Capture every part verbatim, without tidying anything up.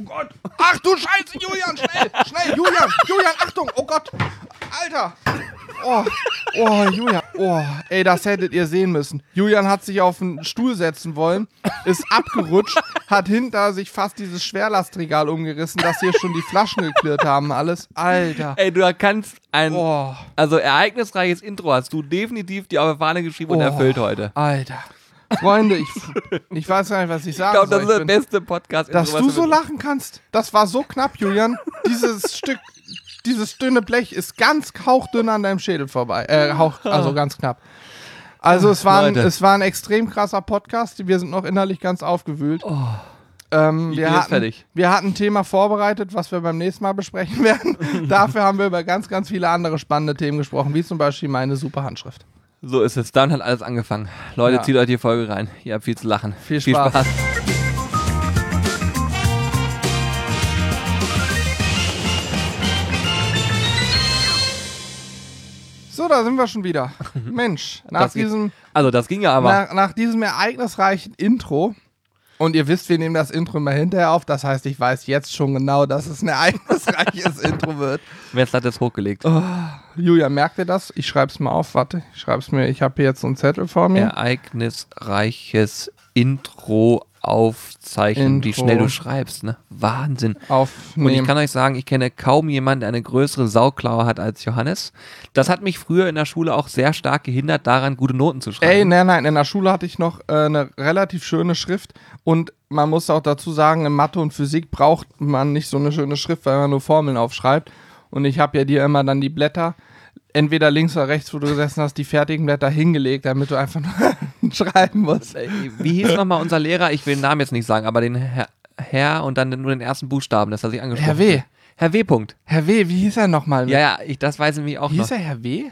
Gott. Ach du Scheiße, Julian, schnell, schnell, Julian, Julian, Achtung, oh Gott. Alter. Oh, oh, Julian. Oh, ey, das hättet ihr sehen müssen. Julian hat sich auf einen Stuhl setzen wollen, ist abgerutscht, hat hinter sich fast dieses Schwerlastregal umgerissen, dass hier schon die Flaschen geklirrt haben, alles. Alter. Ey, du kannst ein, Oh. also ereignisreiches Intro hast du definitiv die auf die Fahne geschrieben und Oh, erfüllt heute. Alter. Freunde, ich, ich weiß gar nicht, was ich Ich sagen glaube, das soll. ist der bin- beste Podcast. Dass du so lachen kannst, das war so knapp, Julian. Dieses Stück, dieses dünne Blech ist ganz hauchdünn an deinem Schädel vorbei. Äh, hauch, also ganz knapp. Also es war, ein, Leute. es war ein extrem krasser Podcast. Wir sind noch innerlich ganz aufgewühlt. Oh, ähm, ich wir, bin jetzt hatten, fertig. wir hatten ein Thema vorbereitet, was wir beim nächsten Mal besprechen werden. Dafür haben wir über ganz, ganz viele andere spannende Themen gesprochen, wie zum Beispiel meine super Handschrift. So ist es. Dann hat alles angefangen. Leute, Ja. zieht euch die Folge rein. Ihr habt viel zu lachen. Viel Spaß. So, da sind wir schon wieder. Mensch, nach Das geht- diesem, Also, das ging ja aber. nach, nach diesem ereignisreichen Intro, und ihr wisst, wir nehmen das Intro immer hinterher auf, das heißt, ich weiß jetzt schon genau, dass es ein ereignisreiches Intro wird. Wer hat das hochgelegt? Oh, Julia, merkt ihr das? Ich schreib's mal auf, warte, ich schreib's mir, ich habe hier jetzt so einen Zettel vor mir. Ereignisreiches Intro aufzeichnen, wie Intro. schnell du schreibst, ne? Wahnsinn. Und ich Aufnehmen. kann euch sagen, ich kenne kaum jemanden, der eine größere Sauklaue hat als Johannes. Das hat mich früher in der Schule auch sehr stark gehindert, daran gute Noten zu schreiben. Ey, nein, nein, in der Schule hatte ich noch äh, eine relativ schöne Schrift und man muss auch dazu sagen, in Mathe und Physik braucht man nicht so eine schöne Schrift, weil man nur Formeln aufschreibt. Und ich habe ja dir immer dann die Blätter, entweder links oder rechts, wo du gesessen hast, die fertigen Blätter hingelegt, damit du einfach nur schreiben musst. Ey, Wie hieß nochmal unser Lehrer? Ich will den Namen jetzt nicht sagen, aber den Herr, Herr und dann nur den ersten Buchstaben, das hat sich angesprochen. Herr W. Herr W. Punkt. Herr W., wie hieß er nochmal? Ja, ja, ich, das weiß ich nämlich auch Wie noch. hieß er Herr W.?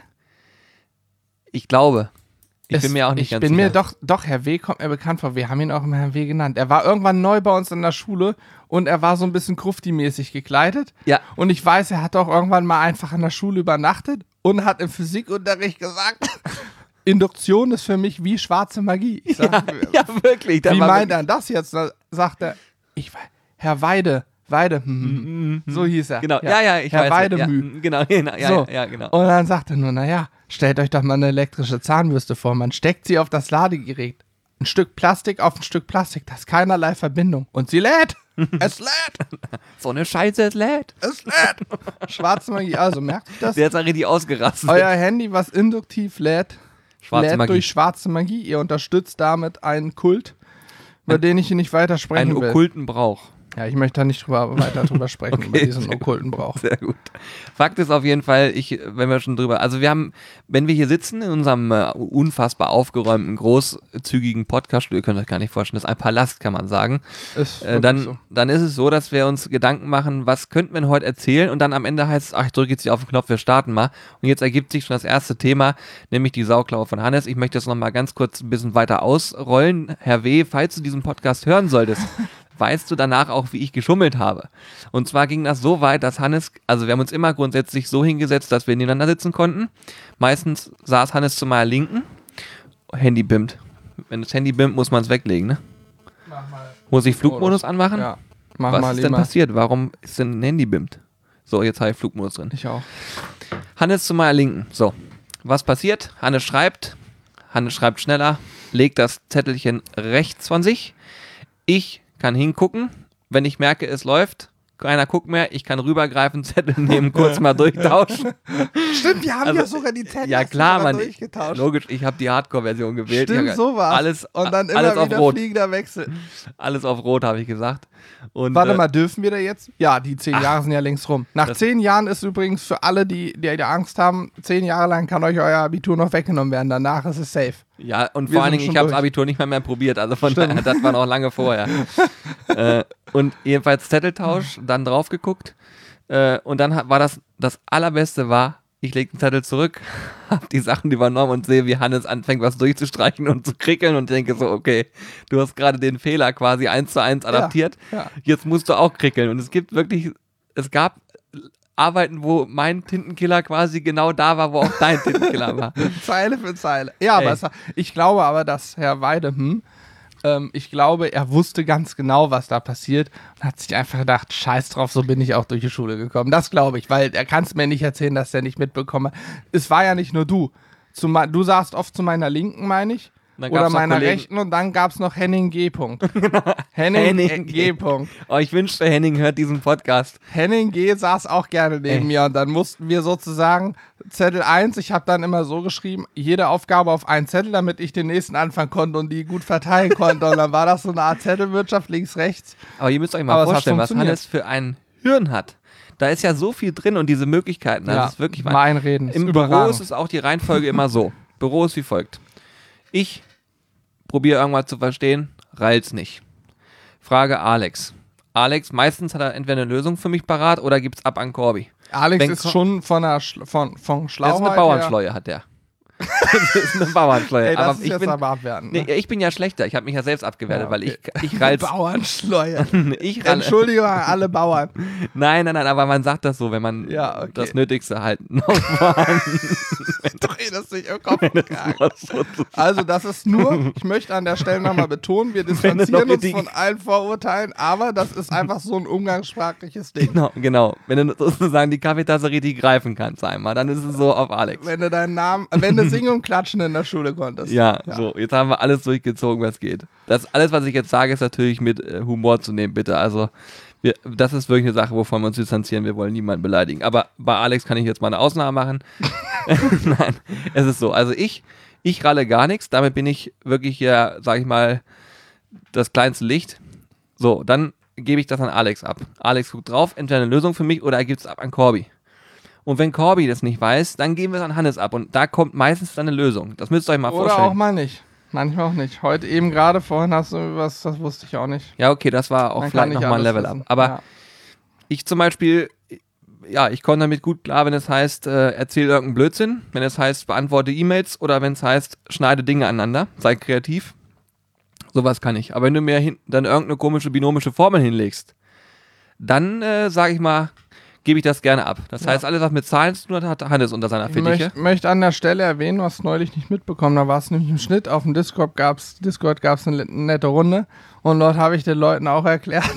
Ich glaube. Ich Es- bin mir auch nicht ich ganz bin sicher. mir doch, doch, Herr W. kommt mir bekannt vor. Wir haben ihn auch immer Herr W. genannt. Er war irgendwann neu bei uns in der Schule und er war so ein bisschen Krufti-mäßig gekleidet. Ja. Und ich weiß, er hat auch irgendwann mal einfach in der Schule übernachtet und hat im Physikunterricht gesagt, Induktion ist für mich wie schwarze Magie. Ich sag, Ja, wirklich. der wie war meint er das jetzt? Da sagt er, ich weiß, Herr Weide, Weide, hm, so hieß er. Genau, ja, ja, ich Herr weiß. Weidemü. Ja, genau, genau, ja, So. ja, ja, genau. Und dann sagt er nur, naja, stellt euch doch mal eine elektrische Zahnbürste vor. Man steckt sie auf das Ladegerät. Ein Stück Plastik auf ein Stück Plastik. Das ist keinerlei Verbindung. Und sie lädt. Es lädt. So eine Scheiße, es lädt. Es lädt. Schwarze Magie. Also merkt ihr das? Der ist ja richtig ausgerastet. Euer Handy, was induktiv lädt, Schwarze lädt Magie. durch schwarze Magie. Ihr unterstützt damit einen Kult, über den ich hier nicht weiter sprechen Einen will. okkulten Brauch. Ja, ich möchte da nicht drüber, weiter drüber sprechen, Okay, über diesen sehr okkulten Brauch. Sehr gut. Fakt ist auf jeden Fall, ich, wenn wir schon drüber, also wir haben, wenn wir hier sitzen in unserem äh, unfassbar aufgeräumten, großzügigen Podcast-Studio, ihr könnt euch gar nicht vorstellen, das ist ein Palast, kann man sagen, Ist äh, wirklich dann, so. dann ist es so, dass wir uns Gedanken machen, was könnten wir denn heute erzählen und dann am Ende heißt es, ach, ich drücke jetzt hier auf den Knopf, wir starten mal. Und jetzt ergibt sich schon das erste Thema, nämlich die Sauklaue von Hannes. Ich möchte das nochmal ganz kurz ein bisschen weiter ausrollen. Herr W., falls du diesen Podcast hören solltest, weißt du danach auch, wie ich geschummelt habe. Und zwar ging das so weit, dass Hannes, also wir haben uns immer grundsätzlich so hingesetzt, dass wir nebeneinander sitzen konnten. Meistens saß Hannes zu meiner Linken. Handy bimmt. Wenn das Handy bimmt, muss man es weglegen, ne? Mach mal. Muss ich Flugmodus anmachen? Ja, mach Was mal ist denn lieber. passiert? Warum ist denn ein Handy bimmt? So, jetzt habe ich Flugmodus drin. Ich auch. Hannes zu meiner Linken. So, was passiert? Hannes schreibt. Hannes schreibt schneller, legt das Zettelchen rechts von sich. Ich kann hingucken. Wenn ich merke, es läuft, keiner guckt mehr. Ich kann rübergreifen, Zettel nehmen, kurz mal durchtauschen. Stimmt, wir haben Also, ja sogar die Zettel Ja klar, sogar Mann. durchgetauscht. Logisch, ich habe die Hardcore-Version gewählt. Stimmt, ich hab so war's. Alles, Und dann immer alles auf wieder Rot. fliegender Wechsel. Alles auf Rot, habe ich gesagt. Und, Warte äh, mal, dürfen wir da jetzt? Ja, die zehn Jahre sind ja längst rum. Nach Das- zehn Jahren ist übrigens für alle, die, die, die Angst haben, zehn Jahre lang kann euch euer Abitur noch weggenommen werden. Danach ist es safe. Ja, und Wir vor allen sind Dingen, ich schon habe das durch. Abitur nicht mal mehr probiert, also von Stimmt. daher, das war noch lange vorher. äh, und jedenfalls Zetteltausch, dann drauf geguckt äh, und dann hat- war das, das Allerbeste war, ich lege den Zettel zurück, habe die Sachen übernommen und sehe, wie Hannes anfängt, was durchzustreichen und zu krickeln und denke so, okay, du hast gerade den Fehler quasi eins zu eins adaptiert, ja. jetzt musst du auch krickeln und es gibt wirklich, es gab Arbeiten, wo mein Tintenkiller quasi genau da war, wo auch dein Tintenkiller war. Zeile für Zeile. Ja, aber Ey. es, ich glaube aber, dass Herr Weide hm, Ähm, ich glaube, er wusste ganz genau, was da passiert und hat sich einfach gedacht, scheiß drauf, so bin ich auch durch die Schule gekommen. Das glaube ich, weil er kann es mir nicht erzählen, dass er nicht mitbekomme. Es war ja nicht nur du. Zu, du saßt oft zu meiner Linken, meine ich. Dann Oder gab's noch meiner Kollegen- Rechten und dann gab es noch Henning G. Henning, Henning G. Oh, ich wünschte, Henning hört diesen Podcast. Henning G. saß auch gerne neben Ey. mir und dann mussten wir sozusagen Zettel eins, ich habe dann immer so geschrieben, jede Aufgabe auf einen Zettel, damit ich den nächsten anfangen konnte und die gut verteilen konnte und dann war das so eine Art Zettelwirtschaft links, rechts. Aber ihr müsst euch mal Aber es hat vorstellen, was funktioniert. Hannes für ein Hirn hat. Da ist ja so viel drin und diese Möglichkeiten. Das Ja, ist wirklich mein Reden. Im ist Büro überragend. ist es auch die Reihenfolge immer so. Büro ist wie folgt. Ich probiere irgendwas zu verstehen, reilt's nicht. Frage Alex. Alex, meistens hat er entweder eine Lösung für mich parat oder gibt's ab an Corby. Alex Wenn ist Ko- schon von der Schla von, von Das Schlauheit ist eine her- Bauernschleue, hat der. Das ist eine Bauernschleue. Ey, das aber ist ich jetzt bin, aber abwertend. nee, Ne? ich bin ja schlechter. Ich habe mich ja selbst abgewertet, Ja, weil okay. ich, ich reil's. Bauernschleue. ich ralle. Entschuldigung an alle Bauern. Nein, nein, nein, aber man sagt das so, wenn man Ja, okay. das Nötigste halt noch vorhanden Doch, ey, das sich im Kopf gegangen. was so zu Also das ist nur, ich möchte an der Stelle nochmal betonen, wir Wenn du distanzieren noch uns die- von allen Vorurteilen, aber das ist einfach so ein umgangssprachliches Ding. Genau, genau. Wenn du sozusagen die Kaffeetasse richtig greifen kannst einmal, dann ist es so auf Alex. Wenn du deinen Namen, wenn du singen und klatschen in der Schule konntest. Ja, so, jetzt haben wir alles durchgezogen, was geht. Das alles, was ich jetzt sage, ist natürlich mit äh, Humor zu nehmen, bitte. Also, wir, das ist wirklich eine Sache, wovon wir uns distanzieren. Wir wollen niemanden beleidigen. Aber bei Alex kann ich jetzt mal eine Ausnahme machen. Nein, es ist so. Also, ich, ich ralle gar nichts. Damit bin ich wirklich ja, sag ich mal, das kleinste Licht. So, dann gebe ich das an Alex ab. Alex guckt drauf, entweder eine Lösung für mich oder er gibt es ab an Corby. Und wenn Corby das nicht weiß, dann geben wir es an Hannes ab. Und da kommt meistens dann eine Lösung. Das müsst ihr euch mal Oder vorstellen. auch mal nicht. Manchmal auch nicht. Heute eben gerade vorhin hast du was, das wusste ich auch nicht. Ja, okay, das war auch Man kann vielleicht nicht nochmal ein alles Level wissen. up. Aber ja. ich zum Beispiel, ja, ich komme damit gut klar, wenn es heißt, äh, erzähl irgendeinen Blödsinn, wenn es heißt, beantworte E-Mails oder wenn es heißt, schneide Dinge aneinander, sei kreativ. Sowas kann ich. Aber wenn du mir hin, dann irgendeine komische binomische Formel hinlegst, dann, äh, sage ich mal, gebe ich das gerne ab. Das Ja. heißt, alles, was mit Zahlen zu tun hat, hat Hannes unter seiner Ich Fittiche. möchte möcht an der Stelle erwähnen, was neulich nicht mitbekommen, da war es nämlich im Schnitt, auf dem Discord gab es Discord gab's eine nette Runde und dort habe ich den Leuten auch erklärt,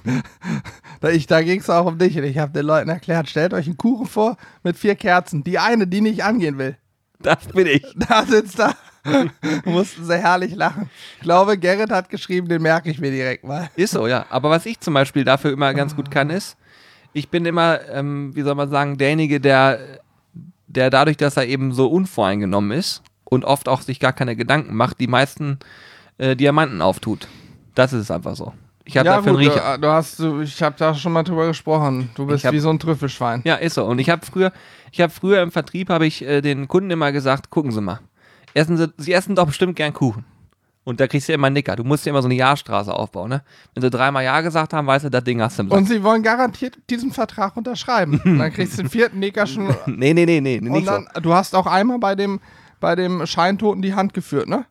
da, ich, da ging es auch um dich und ich habe den Leuten erklärt, stellt euch einen Kuchen vor mit vier Kerzen, die eine, die nicht angehen will. Das bin ich. Da sitzt da, mussten sie herrlich lachen. Ich glaube, Gerrit hat geschrieben, den merke ich mir direkt mal. Ist so, ja. Aber was ich zum Beispiel dafür immer ganz gut kann, ist, ich bin immer, ähm, wie soll man sagen, derjenige, der, der dadurch, dass er eben so unvoreingenommen ist und oft auch sich gar keine Gedanken macht, die meisten äh, Diamanten auftut. Das ist es einfach so. Ich habe Ja dafür gut, einen Riecher. du, du hast, du, ich habe da schon mal drüber gesprochen. Du bist Ich hab- wie so ein Trüffelschwein. Ja, ist so. Und ich habe früher, ich habe früher im Vertrieb, habe ich äh, den Kunden immer gesagt, gucken Sie mal, essen Sie, Sie essen doch bestimmt gern Kuchen. Und da kriegst du immer einen Nicker. Du musst dir immer so eine Ja-Straße aufbauen, ne? Wenn sie dreimal Ja gesagt haben, weißt du, das Ding hast du im Sack. Und sie wollen garantiert diesen Vertrag unterschreiben. Dann kriegst du den vierten Nicker schon. Nee, nee, nee, nee, Und nicht so. dann, du hast auch einmal bei dem, bei dem Scheintoten die Hand geführt, ne?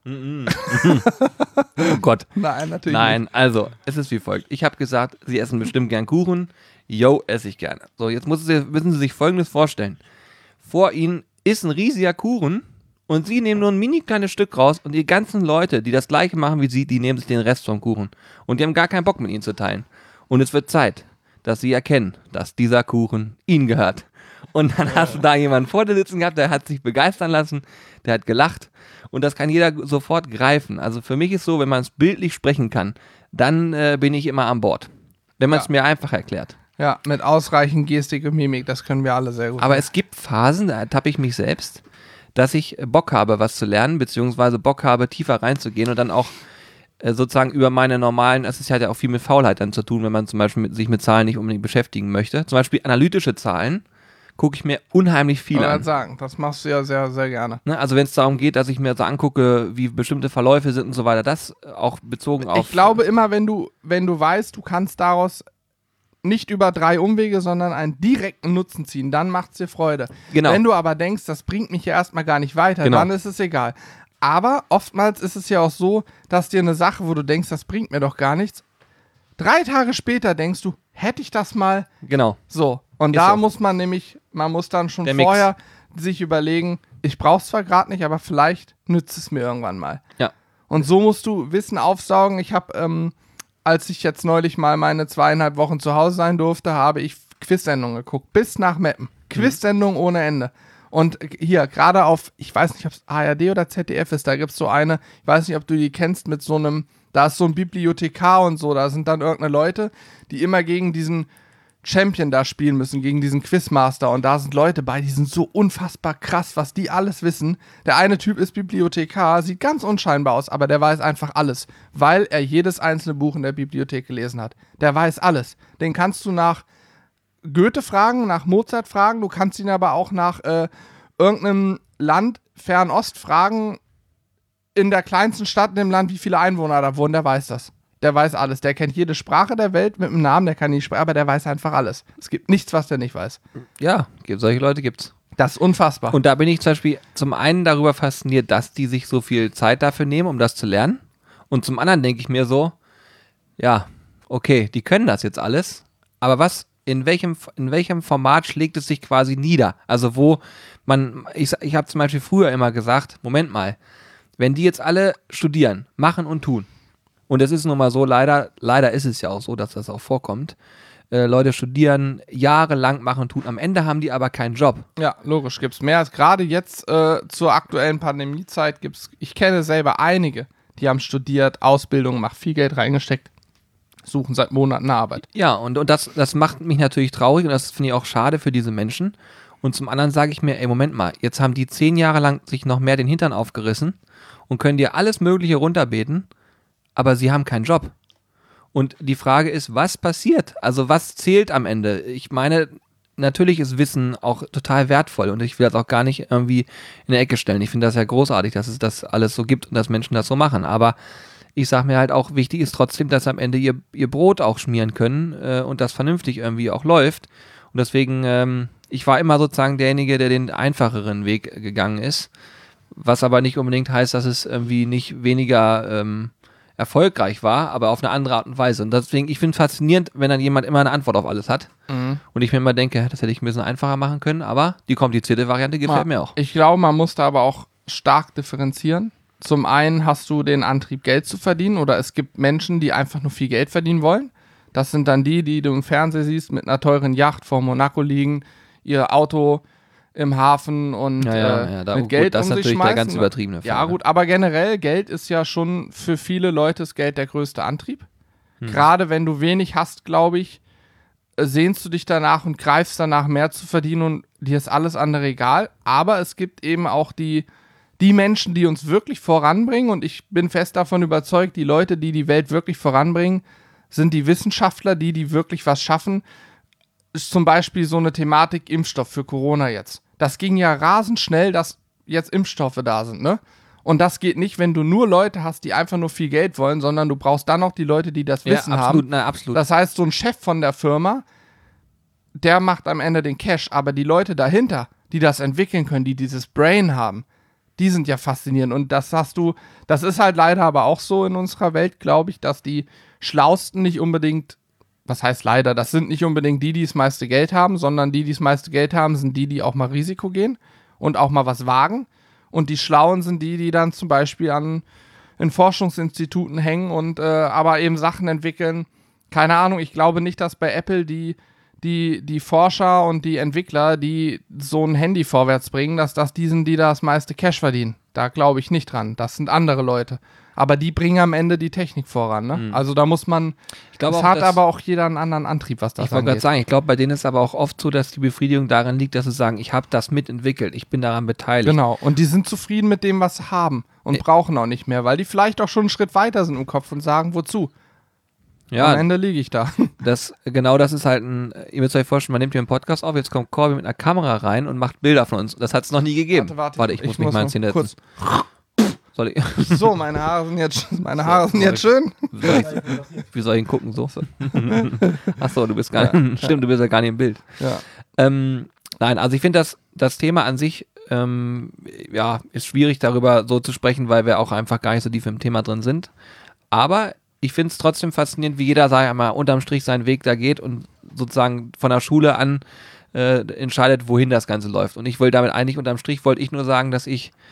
Oh Gott. Nein, natürlich Nein, also, es ist wie folgt. Ich habe gesagt, Sie essen bestimmt gern Kuchen. Yo, esse ich gerne. So, jetzt müssen Sie, müssen Sie sich Folgendes vorstellen. Vor Ihnen ist ein riesiger Kuchen und Sie nehmen nur ein mini kleines Stück raus und die ganzen Leute, die das gleiche machen wie Sie, die nehmen sich den Rest vom Kuchen. Und die haben gar keinen Bock mit Ihnen zu teilen. Und es wird Zeit, dass Sie erkennen, dass dieser Kuchen Ihnen gehört. Und dann hast du da jemanden vor dir sitzen gehabt, der hat sich begeistern lassen, der hat gelacht und das kann jeder sofort greifen. Also für mich ist so, wenn man es bildlich sprechen kann, dann äh, bin ich immer an Bord. Wenn man es Ja. mir einfach erklärt. Ja, mit ausreichend Gestik und Mimik, das können wir alle sehr gut. Aber es gibt Phasen, da ertappe ich mich selbst, dass ich Bock habe, was zu lernen, beziehungsweise Bock habe, tiefer reinzugehen und dann auch äh, sozusagen über meine normalen, das ist, hat ja auch viel mit Faulheit dann zu tun, wenn man zum Beispiel mit, sich mit Zahlen nicht unbedingt beschäftigen möchte. Zum Beispiel analytische Zahlen gucke ich mir unheimlich viel Ich an. wollte sagen, das machst du ja sehr, sehr gerne. Ne, also wenn es darum geht, dass ich mir so angucke, wie bestimmte Verläufe sind und so weiter, das auch bezogen auf... Ich glaube immer, wenn du, wenn du weißt, du kannst daraus nicht über drei Umwege, sondern einen direkten Nutzen ziehen, dann macht es dir Freude. Genau. Wenn du aber denkst, das bringt mich ja erstmal gar nicht weiter, Genau. dann ist es egal. Aber oftmals ist es ja auch so, dass dir eine Sache, wo du denkst, das bringt mir doch gar nichts, drei Tage später denkst du, hätte ich das mal Genau. so. Und Ist da so. muss man nämlich, man muss dann schon Der Mix. vorher sich überlegen, ich brauche es zwar gerade nicht, aber vielleicht nützt es mir irgendwann mal. Ja. Und Und so musst du Wissen aufsaugen. Ich habe, ähm, als ich jetzt neulich mal meine zweieinhalb Wochen zu Hause sein durfte, habe ich Quiz-Sendungen geguckt, bis nach Meppen. Quiz-Sendungen ohne Ende. Und hier, gerade auf, ich weiß nicht, ob es A R D oder Z D F ist, da gibt es so eine, ich weiß nicht, ob du die kennst, mit so einem, da ist so ein Bibliothekar und so, da sind dann irgendeine Leute, die immer gegen diesen Champion da spielen müssen, gegen diesen Quizmaster. Und da sind Leute bei, die sind so unfassbar krass, was die alles wissen. Der eine Typ ist Bibliothekar, sieht ganz unscheinbar aus, aber der weiß einfach alles, weil er jedes einzelne Buch in der Bibliothek gelesen hat. Der weiß alles. Den kannst du nach Goethe fragen, nach Mozart fragen, du kannst ihn aber auch nach äh, irgendeinem Land Fernost fragen, in der kleinsten Stadt in dem Land, wie viele Einwohner da wohnen, der weiß das. Der weiß alles. Der kennt jede Sprache der Welt mit einem Namen, der kann nicht sprechen, aber der weiß einfach alles. Es gibt nichts, was der nicht weiß. Ja, solche Leute gibt's. Das ist unfassbar. Und da bin ich zum Beispiel zum einen darüber fasziniert, dass die sich so viel Zeit dafür nehmen, um das zu lernen. Und zum anderen denke ich mir so, ja, okay, die können das jetzt alles, aber was, in welchem, in welchem Format schlägt es sich quasi nieder? Also wo man, ich, ich habe zum Beispiel früher immer gesagt, Moment mal, wenn die jetzt alle studieren, machen und tun, und es ist nun mal so, leider, leider ist es ja auch so, dass das auch vorkommt, äh, Leute studieren, jahrelang machen und tun, am Ende haben die aber keinen Job. Ja, logisch, gibt's mehr. Als gerade jetzt äh, zur aktuellen Pandemiezeit gibt's, ich kenne selber einige, die haben studiert, Ausbildung gemacht, viel Geld reingesteckt, suchen seit Monaten eine Arbeit. Ja, und, und das, das macht mich natürlich traurig und das finde ich auch schade für diese Menschen. Und zum anderen sage ich mir, ey, Moment mal, jetzt haben die zehn Jahre lang sich noch mehr den Hintern aufgerissen und können dir alles Mögliche runterbeten, aber sie haben keinen Job. Und die Frage ist, was passiert? Also was zählt am Ende? Ich meine, natürlich ist Wissen auch total wertvoll und ich will das auch gar nicht irgendwie in der Ecke stellen. Ich finde das ja großartig, dass es das alles so gibt und dass Menschen das so machen. Aber ich sage mir halt auch, wichtig ist trotzdem, dass am Ende ihr, ihr Brot auch schmieren können äh, und das vernünftig irgendwie auch läuft. Und deswegen, ähm, ich war immer sozusagen derjenige, der den einfacheren Weg gegangen ist. Was aber nicht unbedingt heißt, dass es irgendwie nicht weniger ähm, erfolgreich war, aber auf eine andere Art und Weise. Und deswegen, ich finde es faszinierend, wenn dann jemand immer eine Antwort auf alles hat. Mhm. Und ich mir immer denke, das hätte ich ein bisschen einfacher machen können, aber die komplizierte Variante gefällt ja, mir auch. Ich glaube, man muss da aber auch stark differenzieren. Zum einen hast du den Antrieb, Geld zu verdienen, oder es gibt Menschen, die einfach nur viel Geld verdienen wollen. Das sind dann die, die du im Fernsehen siehst, mit einer teuren Yacht vor Monaco liegen, ihr Auto im Hafen und ja, ja, äh, ja, da, mit Geld gut, das um ist sich natürlich schmeißen. Der ganz übertriebene Fall. Ja gut, aber generell, Geld ist ja schon für viele Leute das Geld der größte Antrieb. Hm. Gerade wenn du wenig hast, glaube ich, sehnst du dich danach und greifst danach, mehr zu verdienen und dir ist alles andere egal. Aber es gibt eben auch die, die Menschen, die uns wirklich voranbringen, und ich bin fest davon überzeugt, die Leute, die die Welt wirklich voranbringen, sind die Wissenschaftler, die, die wirklich was schaffen. Ist zum Beispiel so eine Thematik Impfstoff für Corona jetzt. Das ging ja rasend schnell, dass jetzt Impfstoffe da sind, ne? Und das geht nicht, wenn du nur Leute hast, die einfach nur viel Geld wollen, sondern du brauchst dann noch die Leute, die das Wissen ja, absolut, haben. Na, absolut. Das heißt, so ein Chef von der Firma, der macht am Ende den Cash, aber die Leute dahinter, die das entwickeln können, die dieses Brain haben, die sind ja faszinierend. Und das hast du, das ist halt leider aber auch so in unserer Welt, glaube ich, dass die Schlausten nicht unbedingt, was heißt leider, das sind nicht unbedingt die, die das meiste Geld haben, sondern die, die das meiste Geld haben, sind die, die auch mal Risiko gehen und auch mal was wagen. Und die Schlauen sind die, die dann zum Beispiel an in Forschungsinstituten hängen und äh, aber eben Sachen entwickeln. Keine Ahnung, ich glaube nicht, dass bei Apple die, die, die Forscher und die Entwickler, die so ein Handy vorwärts bringen, dass das die sind, die da das meiste Cash verdienen. Da glaube ich nicht dran. Das sind andere Leute. Aber die bringen am Ende die Technik voran, ne? Mhm. Also da muss man, ich glaube, es hat aber auch jeder einen anderen Antrieb, was das angeht. Ich wollte gerade sagen, ich glaube, bei denen ist aber auch oft so, dass die Befriedigung darin liegt, dass sie sagen, ich habe das mitentwickelt, ich bin daran beteiligt. Genau, und die sind zufrieden mit dem, was sie haben und nee. brauchen auch nicht mehr, weil die vielleicht auch schon einen Schritt weiter sind im Kopf und sagen, wozu? Ja, am Ende liege ich da. Das, genau das ist halt ein, ihr müsst euch vorstellen, man nimmt hier einen Podcast auf, jetzt kommt Corby mit einer Kamera rein und macht Bilder von uns. Das hat es noch nie gegeben. Warte, warte, warte ich, ich muss mich mal ins kurz. Soll ich? So, meine Haare sind jetzt, meine Haare sind jetzt schön. Wie soll ich, wie soll ich ihn gucken? So. Achso, du bist gar nicht, ja, stimmt, du bist ja gar nicht im Bild. Ja. Ähm, nein, also ich finde das, das Thema an sich, ähm, ja, ist schwierig darüber so zu sprechen, weil wir auch einfach gar nicht so tief im Thema drin sind. Aber ich finde es trotzdem faszinierend, wie jeder, sag ich mal, unterm Strich seinen Weg da geht und sozusagen von der Schule an äh, entscheidet, wohin das Ganze läuft. Und ich wollte damit eigentlich unterm Strich, wollte ich nur sagen, dass ich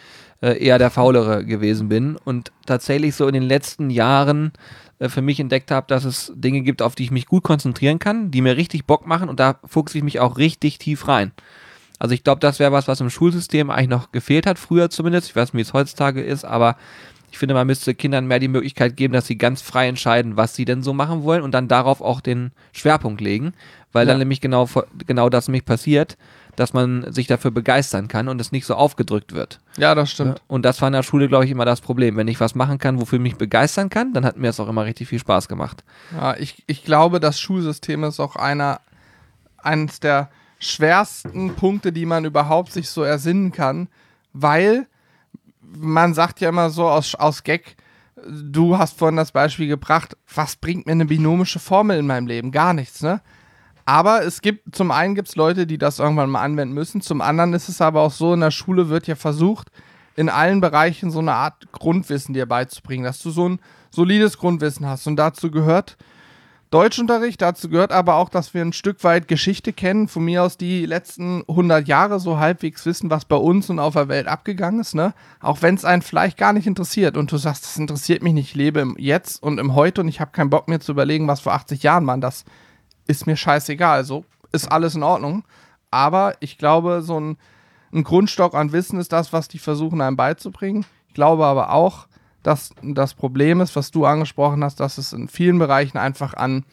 äh, eher der Faulere gewesen bin und tatsächlich so in den letzten Jahren äh, für mich entdeckt habe, dass es Dinge gibt, auf die ich mich gut konzentrieren kann, die mir richtig Bock machen und da fuchse ich mich auch richtig tief rein. Also ich glaube, das wäre was, was im Schulsystem eigentlich noch gefehlt hat, früher zumindest. Ich weiß nicht, wie es heutzutage ist, aber ich finde, man müsste Kindern mehr die Möglichkeit geben, dass sie ganz frei entscheiden, was sie denn so machen wollen und dann darauf auch den Schwerpunkt legen, weil ja. dann nämlich genau, genau das nämlich passiert, dass man sich dafür begeistern kann und es nicht so aufgedrückt wird. Ja, das stimmt. Und das war in der Schule, glaube ich, immer das Problem. Wenn ich was machen kann, wofür ich mich begeistern kann, dann hat mir es auch immer richtig viel Spaß gemacht. Ja, ich, ich glaube, das Schulsystem ist auch einer, eines der schwersten Punkte, die man überhaupt sich so ersinnen kann, weil man sagt ja immer so aus, aus Gag, du hast vorhin das Beispiel gebracht, was bringt mir eine binomische Formel in meinem Leben? Gar nichts, ne? Aber es gibt, zum einen gibt es Leute, die das irgendwann mal anwenden müssen, zum anderen ist es aber auch so, in der Schule wird ja versucht, in allen Bereichen so eine Art Grundwissen dir beizubringen, dass du so ein solides Grundwissen hast und dazu gehört Deutschunterricht, dazu gehört aber auch, dass wir ein Stück weit Geschichte kennen, von mir aus die letzten hundert Jahre so halbwegs wissen, was bei uns und auf der Welt abgegangen ist, ne? Auch wenn es einen vielleicht gar nicht interessiert und du sagst, das interessiert mich nicht, ich lebe im Jetzt und im Heute und ich habe keinen Bock mir zu überlegen, was vor achtzig Jahren war, das ist mir scheißegal, also ist alles in Ordnung, aber ich glaube, so ein, ein Grundstock an Wissen ist das, was die versuchen einem beizubringen. Ich glaube aber auch, dass das Problem ist, was du angesprochen hast, dass es in vielen Bereichen einfach an,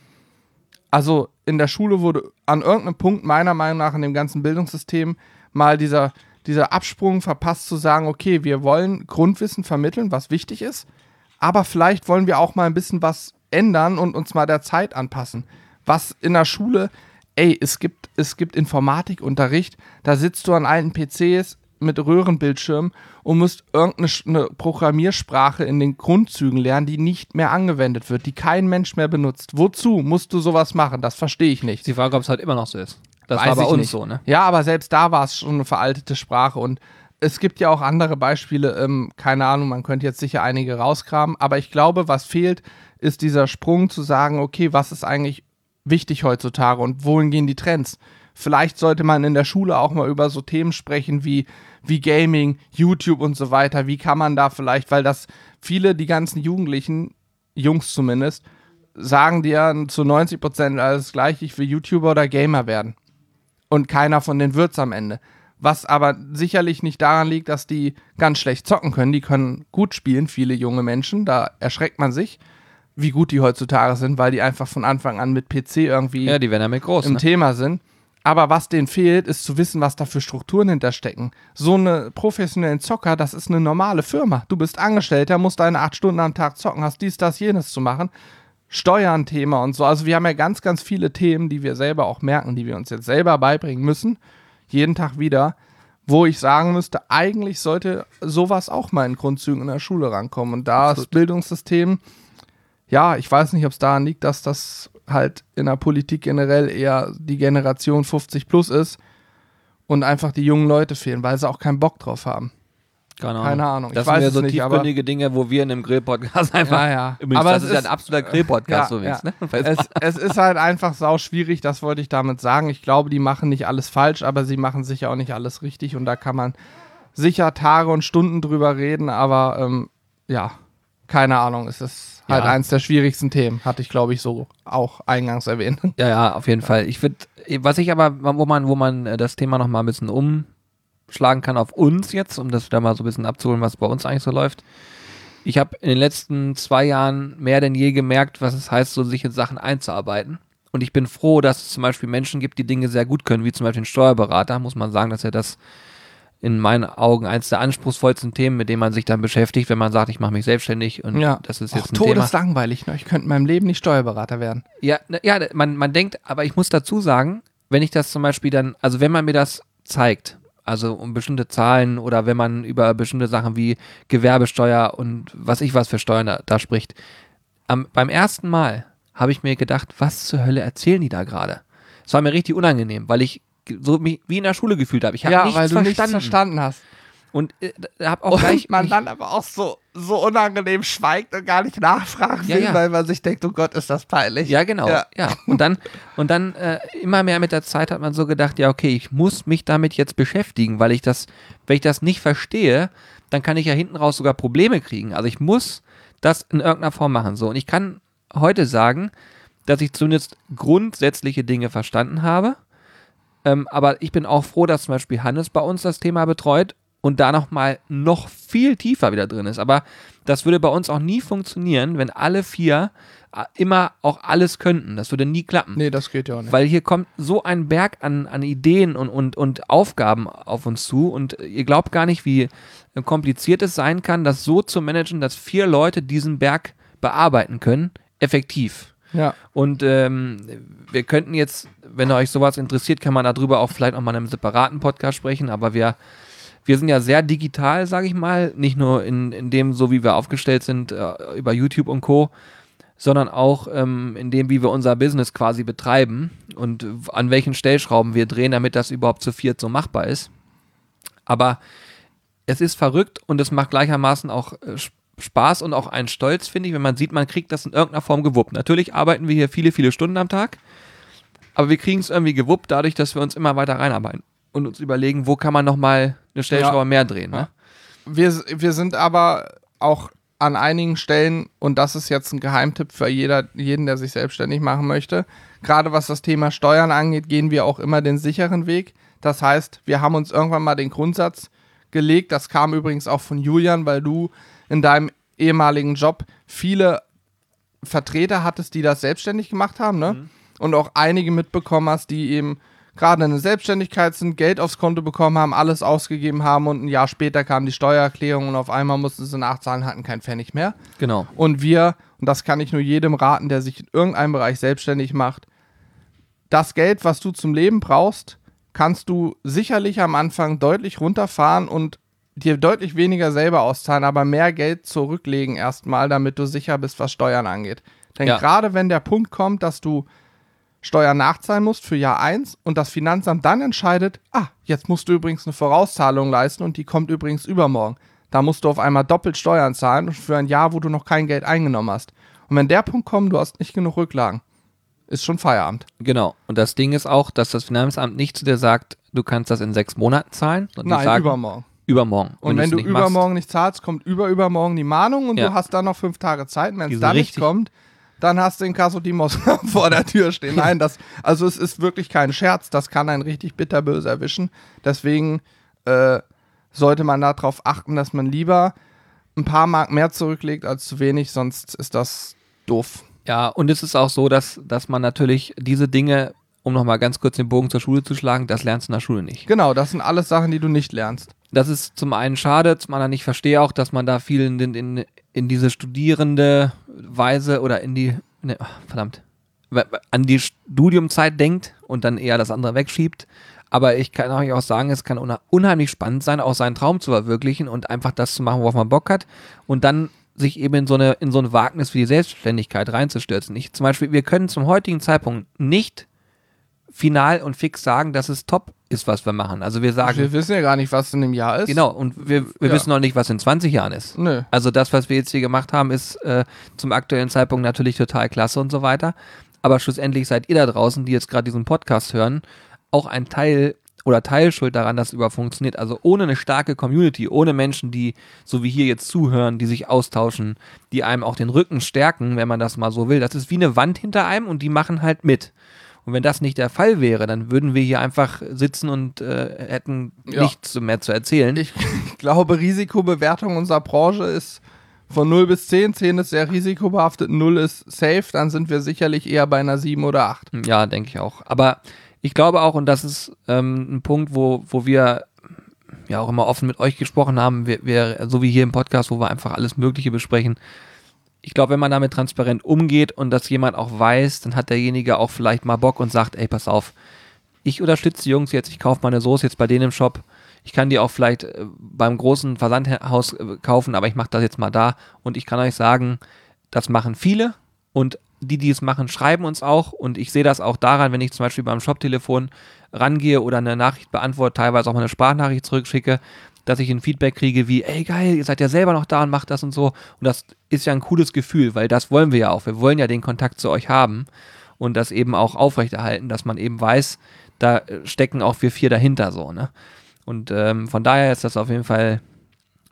also in der Schule wurde an irgendeinem Punkt meiner Meinung nach in dem ganzen Bildungssystem mal dieser, dieser Absprung verpasst zu sagen, okay, wir wollen Grundwissen vermitteln, was wichtig ist, aber vielleicht wollen wir auch mal ein bisschen was ändern und uns mal der Zeit anpassen. Was in der Schule, ey, es gibt, es gibt Informatikunterricht, da sitzt du an alten P Cs mit Röhrenbildschirmen und musst irgendeine Programmiersprache in den Grundzügen lernen, die nicht mehr angewendet wird, die kein Mensch mehr benutzt. Wozu musst du sowas machen? Das verstehe ich nicht. Die Frage, ob es halt immer noch so ist. Das Weiß war bei uns nicht. so, ne? Ja, aber selbst da war es schon eine veraltete Sprache und es gibt ja auch andere Beispiele, ähm, keine Ahnung, man könnte jetzt sicher einige rauskramen, aber ich glaube, was fehlt, ist dieser Sprung zu sagen, okay, was ist eigentlich wichtig heutzutage und wohin gehen die Trends? Vielleicht sollte man in der Schule auch mal über so Themen sprechen wie, wie Gaming, YouTube und so weiter. Wie kann man da vielleicht, weil das viele, die ganzen Jugendlichen, Jungs zumindest, sagen dir zu neunzig Prozent alles gleich, ich will YouTuber oder Gamer werden. Und keiner von denen wird's am Ende. Was aber sicherlich nicht daran liegt, dass die ganz schlecht zocken können. Die können gut spielen, viele junge Menschen. Da erschreckt man sich, wie gut die heutzutage sind, weil die einfach von Anfang an mit P C irgendwie ja, die werden damit groß, im ne? Thema sind. Aber was denen fehlt, ist zu wissen, was da für Strukturen hinterstecken. So eine professionellen Zocker, das ist eine normale Firma. Du bist Angestellter, musst deine acht Stunden am Tag zocken, hast dies, das, jenes zu machen. Steuern-Thema und so. Also wir haben ja ganz, ganz viele Themen, die wir selber auch merken, die wir uns jetzt selber beibringen müssen. Jeden Tag wieder. Wo ich sagen müsste, eigentlich sollte sowas auch mal in Grundzügen in der Schule rankommen. Und da das Bildungssystem, ja, ich weiß nicht, ob es daran liegt, dass das halt in der Politik generell eher die Generation fünfzig plus ist und einfach die jungen Leute fehlen, weil sie auch keinen Bock drauf haben. Keine Ahnung. Keine Ahnung. Das ich weiß sind ja es so nicht, tiefgründige Dinge, wo wir in einem Grill-Podcast einfach. Ja, ja. Übrigens, aber das es ist ja ist ein absoluter Grill-Podcast, ja, so ja. Ne? Es, es ist halt einfach sau schwierig, das wollte ich damit sagen. Ich glaube, die machen nicht alles falsch, aber sie machen sicher auch nicht alles richtig und da kann man sicher Tage und Stunden drüber reden, aber ähm, ja, keine Ahnung, es ist halt ja. eins der schwierigsten Themen, hatte ich glaube ich so auch eingangs erwähnt. Ja, ja, auf jeden Fall. Ich würde, was ich aber, wo man, wo man das Thema noch mal ein bisschen umschlagen kann auf uns jetzt, um das da mal so ein bisschen abzuholen, was bei uns eigentlich so läuft. Ich habe in den letzten zwei Jahren mehr denn je gemerkt, was es heißt, so sich in Sachen einzuarbeiten. Und ich bin froh, dass es zum Beispiel Menschen gibt, die Dinge sehr gut können, wie zum Beispiel ein Steuerberater. Muss man sagen, dass er das in meinen Augen eins der anspruchsvollsten Themen, mit denen man sich dann beschäftigt, wenn man sagt, ich mache mich selbstständig und ja. das ist jetzt auch ein Thema. Todeslangweilig, ne? Ich könnte in meinem Leben nicht Steuerberater werden. Ja, ne, ja man, man denkt, aber ich muss dazu sagen, wenn ich das zum Beispiel dann, also wenn man mir das zeigt, also um bestimmte Zahlen oder wenn man über bestimmte Sachen wie Gewerbesteuer und was ich was für Steuern da, da spricht, am, beim ersten Mal habe ich mir gedacht, was zur Hölle erzählen die da gerade? Es war mir richtig unangenehm, weil ich so wie in der Schule gefühlt habe. Ich habe ja, nichts weil du verstanden. nichts verstanden hast. Und äh, habe auch gleich... Und man dann aber auch so, so unangenehm schweigt und gar nicht nachfragen will, ja, ja. weil man sich denkt, oh Gott, ist das peinlich. Ja, genau. Ja. ja. Und dann, und dann äh, immer mehr mit der Zeit hat man so gedacht, ja okay, ich muss mich damit jetzt beschäftigen, weil ich das, wenn ich das nicht verstehe, dann kann ich ja hinten raus sogar Probleme kriegen. Also ich muss das in irgendeiner Form machen. So, und ich kann heute sagen, dass ich zumindest grundsätzliche Dinge verstanden habe. Ähm, aber ich bin auch froh, dass zum Beispiel Hannes bei uns das Thema betreut und da nochmal noch viel tiefer wieder drin ist. Aber das würde bei uns auch nie funktionieren, wenn alle vier immer auch alles könnten. Das würde nie klappen. Nee, das geht ja auch nicht. Weil hier kommt so ein Berg an, an Ideen und, und, und Aufgaben auf uns zu und ihr glaubt gar nicht, wie kompliziert es sein kann, das so zu managen, dass vier Leute diesen Berg bearbeiten können, effektiv. Ja. Und ähm, wir könnten jetzt, wenn euch sowas interessiert, kann man darüber auch vielleicht nochmal in einem separaten Podcast sprechen, aber wir, wir sind ja sehr digital, sage ich mal, nicht nur in, in dem, so wie wir aufgestellt sind, äh, über YouTube und Co., sondern auch ähm, in dem, wie wir unser Business quasi betreiben und an welchen Stellschrauben wir drehen, damit das überhaupt zu viert so machbar ist. Aber es ist verrückt und es macht gleichermaßen auch äh, Spaß und auch einen Stolz, finde ich, wenn man sieht, man kriegt das in irgendeiner Form gewuppt. Natürlich arbeiten wir hier viele, viele Stunden am Tag, aber wir kriegen es irgendwie gewuppt, dadurch, dass wir uns immer weiter reinarbeiten und uns überlegen, wo kann man nochmal eine Stellschraube ja. mehr drehen. Ne? Wir, wir sind aber auch an einigen Stellen, und das ist jetzt ein Geheimtipp für jeder, jeden, der sich selbstständig machen möchte, gerade was das Thema Steuern angeht, gehen wir auch immer den sicheren Weg. Das heißt, wir haben uns irgendwann mal den Grundsatz gelegt, das kam übrigens auch von Julian, weil du in deinem ehemaligen Job viele Vertreter hattest, die das selbstständig gemacht haben, ne? Mhm. Und auch einige mitbekommen hast, die eben gerade in der Selbstständigkeit sind, Geld aufs Konto bekommen haben, alles ausgegeben haben und ein Jahr später kam die Steuererklärung und auf einmal mussten sie nachzahlen, hatten keinen Pfennig mehr. Genau. Und wir, und das kann ich nur jedem raten, der sich in irgendeinem Bereich selbstständig macht, das Geld, was du zum Leben brauchst, kannst du sicherlich am Anfang deutlich runterfahren und dir deutlich weniger selber auszahlen, aber mehr Geld zurücklegen erstmal, damit du sicher bist, was Steuern angeht. Denn Ja. gerade wenn der Punkt kommt, dass du Steuern nachzahlen musst für Jahr eins und das Finanzamt dann entscheidet, ah, jetzt musst du übrigens eine Vorauszahlung leisten und die kommt übrigens übermorgen. Da musst du auf einmal doppelt Steuern zahlen für ein Jahr, wo du noch kein Geld eingenommen hast. Und wenn der Punkt kommt, du hast nicht genug Rücklagen, ist schon Feierabend. Genau. Und das Ding ist auch, dass das Finanzamt nicht zu dir sagt, du kannst das in sechs Monaten zahlen. sondern die Nein, sagen, übermorgen. Übermorgen. Und wenn, du's du nicht übermorgen nicht zahlst, kommt überübermorgen die Mahnung und Ja. du hast dann noch fünf Tage Zeit. Und wenn Die es sind dann nicht richtig- kommt, dann hast du den Kasso-Timos vor der Tür stehen. Nein, das, also es ist wirklich kein Scherz. Das kann einen richtig bitterböse erwischen. Deswegen äh, sollte man darauf achten, dass man lieber ein paar Mark mehr zurücklegt als zu wenig, sonst ist das doof. Ja, und es ist auch so, dass, dass man natürlich diese Dinge, um nochmal ganz kurz den Bogen zur Schule zu schlagen, das lernst du in der Schule nicht. Genau, das sind alles Sachen, die du nicht lernst. Das ist zum einen schade, zum anderen, ich verstehe auch, dass man da viel in, in, in diese studierende Weise oder in die, ne, verdammt, an die Studiumzeit denkt und dann eher das andere wegschiebt. Aber ich kann euch auch sagen, es kann unheimlich spannend sein, auch seinen Traum zu verwirklichen und einfach das zu machen, worauf man Bock hat und dann sich eben in so eine, in so ein Wagnis wie die Selbstständigkeit reinzustürzen. Ich, zum Beispiel, wir können zum heutigen Zeitpunkt nicht final und fix sagen, dass es top ist, was wir machen. Also wir sagen... Wir wissen ja gar nicht, was in dem Jahr ist. Genau, und wir, wir Ja. wissen noch nicht, was in zwanzig Jahren ist. Nö. Also das, was wir jetzt hier gemacht haben, ist äh, zum aktuellen Zeitpunkt natürlich total klasse und so weiter. Aber schlussendlich seid ihr da draußen, die jetzt gerade diesen Podcast hören, auch ein Teil oder Teilschuld daran, dass es überhaupt funktioniert. Also ohne eine starke Community, ohne Menschen, die so wie hier jetzt zuhören, die sich austauschen, die einem auch den Rücken stärken, wenn man das mal so will. Das ist wie eine Wand hinter einem und die machen halt mit. Und wenn das nicht der Fall wäre, dann würden wir hier einfach sitzen und äh, hätten Ja. nichts mehr zu erzählen. Ich glaube, Risikobewertung unserer Branche ist von null bis zehn. zehn ist sehr risikobehaftet, null ist safe. Dann sind wir sicherlich eher bei einer sieben oder acht. Ja, denke ich auch. Aber ich glaube auch, und das ist ähm, ein Punkt, wo, wo wir ja auch immer offen mit euch gesprochen haben, wir, wir, so wie hier im Podcast, wo wir einfach alles Mögliche besprechen. Ich glaube, wenn man damit transparent umgeht und das jemand auch weiß, dann hat derjenige auch vielleicht mal Bock und sagt, ey, pass auf, ich unterstütze die Jungs jetzt, ich kaufe meine Soße jetzt bei denen im Shop. Ich kann die auch vielleicht äh, beim großen Versandhaus äh, kaufen, aber ich mache das jetzt mal da. Und ich kann euch sagen, das machen viele und die, die es machen, schreiben uns auch. Und ich sehe das auch daran, wenn ich zum Beispiel beim Shop-Telefon rangehe oder eine Nachricht beantworte, teilweise auch mal eine Sprachnachricht zurückschicke, dass ich ein Feedback kriege wie, ey geil, ihr seid ja selber noch da und macht das und so. Und das ist ja ein cooles Gefühl, weil das wollen wir ja auch. Wir wollen ja den Kontakt zu euch haben und das eben auch aufrechterhalten, dass man eben weiß, da stecken auch wir vier dahinter so, ne? Und ähm, von daher ist das auf jeden Fall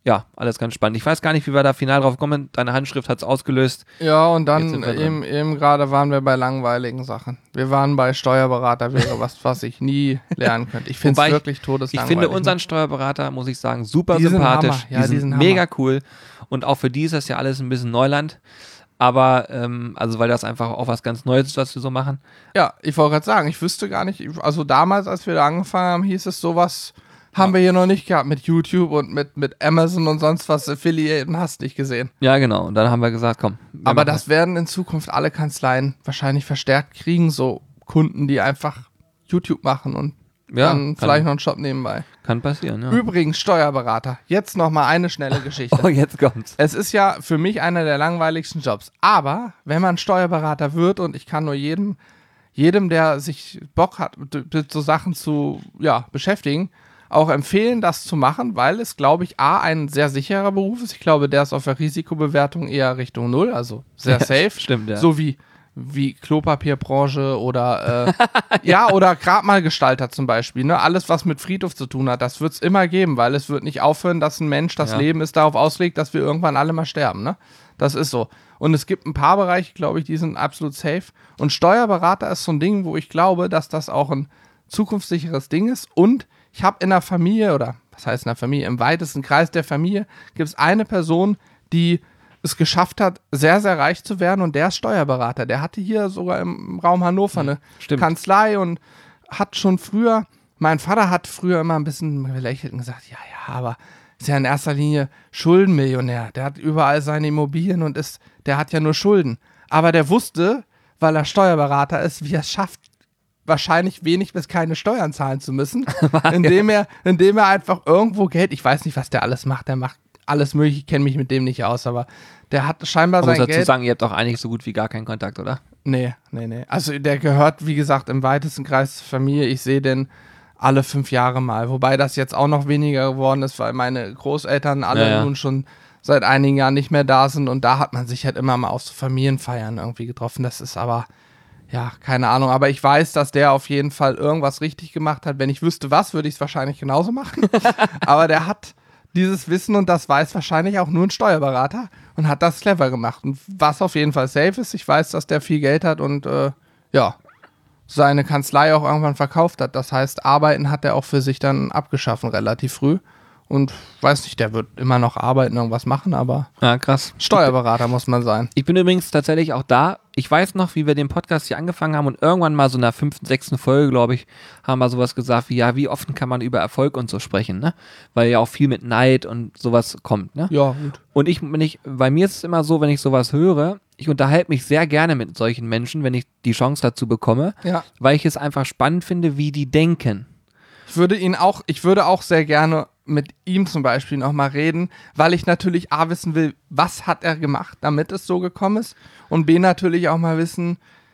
ja, alles ganz spannend. Ich weiß gar nicht, wie wir da final drauf kommen. Deine Handschrift hat es ausgelöst. Ja, und dann Jetzt sind wir eben, eben gerade waren wir bei langweiligen Sachen. Wir waren bei Steuerberater, wäre was, was ich nie lernen könnte. Ich finde Wobei es ich- wirklich Ich todeslangweilig. finde unseren Steuerberater, muss ich sagen, super Die sind sympathisch. Hammer. Ja, die sind, die sind mega cool. Und auch für die ist das ja alles ein bisschen Neuland. Aber, ähm, also weil das einfach auch was ganz Neues ist, was wir so machen. Ja, ich wollte gerade sagen, ich wüsste gar nicht, also damals, als wir da angefangen haben, hieß es sowas, haben wir hier noch nicht gehabt mit YouTube und mit, mit Amazon und sonst was, Affiliate, hast nicht gesehen. Ja, genau. Und dann haben wir gesagt, komm. wir Aber machen das werden in Zukunft alle Kanzleien wahrscheinlich verstärkt kriegen, so Kunden, die einfach YouTube machen und Ja, dann kann- vielleicht noch einen Shop nebenbei. Kann passieren, ja. Übrigens, Steuerberater, jetzt nochmal eine schnelle Geschichte. Oh, jetzt kommt's. Es ist ja für mich einer der langweiligsten Jobs. Aber wenn man Steuerberater wird, und ich kann nur jedem, jedem, der sich Bock hat, mit, mit so Sachen zu ja, beschäftigen, auch empfehlen, das zu machen, weil es, glaube ich, A, ein sehr sicherer Beruf ist. Ich glaube, der ist auf der Risikobewertung eher Richtung Null, also sehr safe. Stimmt, ja. So wie, wie Klopapierbranche oder äh, ja, oder Grabmalgestalter zum Beispiel. Ne? Alles, was mit Friedhof zu tun hat, das wird es immer geben, weil es wird nicht aufhören, dass ein Mensch das Ja. Leben ist darauf auslegt, dass wir irgendwann alle mal sterben. Ne? Das ist so. Und es gibt ein paar Bereiche, glaube ich, die sind absolut safe. Und Steuerberater ist so ein Ding, wo ich glaube, dass das auch ein zukunftssicheres Ding ist. Und ich habe in der Familie, oder was heißt in der Familie, im weitesten Kreis der Familie, gibt es eine Person, die es geschafft hat, sehr, sehr reich zu werden, und der ist Steuerberater. Der hatte hier sogar im Raum Hannover eine Stimmt. Kanzlei und hat schon früher, mein Vater hat früher immer ein bisschen gelächelt und gesagt, ja, ja, aber ist ja in erster Linie Schuldenmillionär. Der hat überall seine Immobilien und ist, der hat ja nur Schulden. Aber der wusste, weil er Steuerberater ist, wie er es schafft, wahrscheinlich wenig bis keine Steuern zahlen zu müssen, indem er, indem er einfach irgendwo Geld, ich weiß nicht, was der alles macht, der macht alles mögliche, ich kenne mich mit dem nicht aus, aber der hat scheinbar Man muss sein dazu Geld. sagen, ihr habt auch eigentlich so gut wie gar keinen Kontakt, oder? Nee, nee, nee. Also der gehört, wie gesagt, im weitesten Kreis der Familie. Ich sehe den alle fünf Jahre mal. Wobei das jetzt auch noch weniger geworden ist, weil meine Großeltern alle Ja, ja. nun schon seit einigen Jahren nicht mehr da sind. Und da hat man sich halt immer mal auf so Familienfeiern irgendwie getroffen. Das ist aber, ja, keine Ahnung. Aber ich weiß, dass der auf jeden Fall irgendwas richtig gemacht hat. Wenn ich wüsste was, würde ich es wahrscheinlich genauso machen. Aber der hat dieses Wissen, und das weiß wahrscheinlich auch nur ein Steuerberater, und hat das clever gemacht. Und was auf jeden Fall safe ist, ich weiß, dass der viel Geld hat und äh, ja, seine Kanzlei auch irgendwann verkauft hat. Das heißt, Arbeiten hat er auch für sich dann abgeschaffen, relativ früh. Und weiß nicht, der wird immer noch arbeiten, irgendwas machen, aber Ja, krass. Steuerberater muss man sein. Ich bin übrigens tatsächlich auch da. Ich weiß noch, wie wir den Podcast hier angefangen haben, und irgendwann mal so in der fünften, sechsten Folge, glaube ich, haben wir sowas gesagt wie, ja, wie offen kann man über Erfolg und so sprechen, ne? Weil ja auch viel mit Neid und sowas kommt, ne? Ja, gut. Und ich, wenn ich, bei mir ist es immer so, wenn ich sowas höre, ich unterhalte mich sehr gerne mit solchen Menschen, wenn ich die Chance dazu bekomme, Ja. weil ich es einfach spannend finde, wie die denken. Ich würde ihn auch, ich würde auch sehr gerne mit ihm zum Beispiel nochmal reden, weil ich natürlich A wissen will, was hat er gemacht, damit es so gekommen ist, und B natürlich auch mal wissen,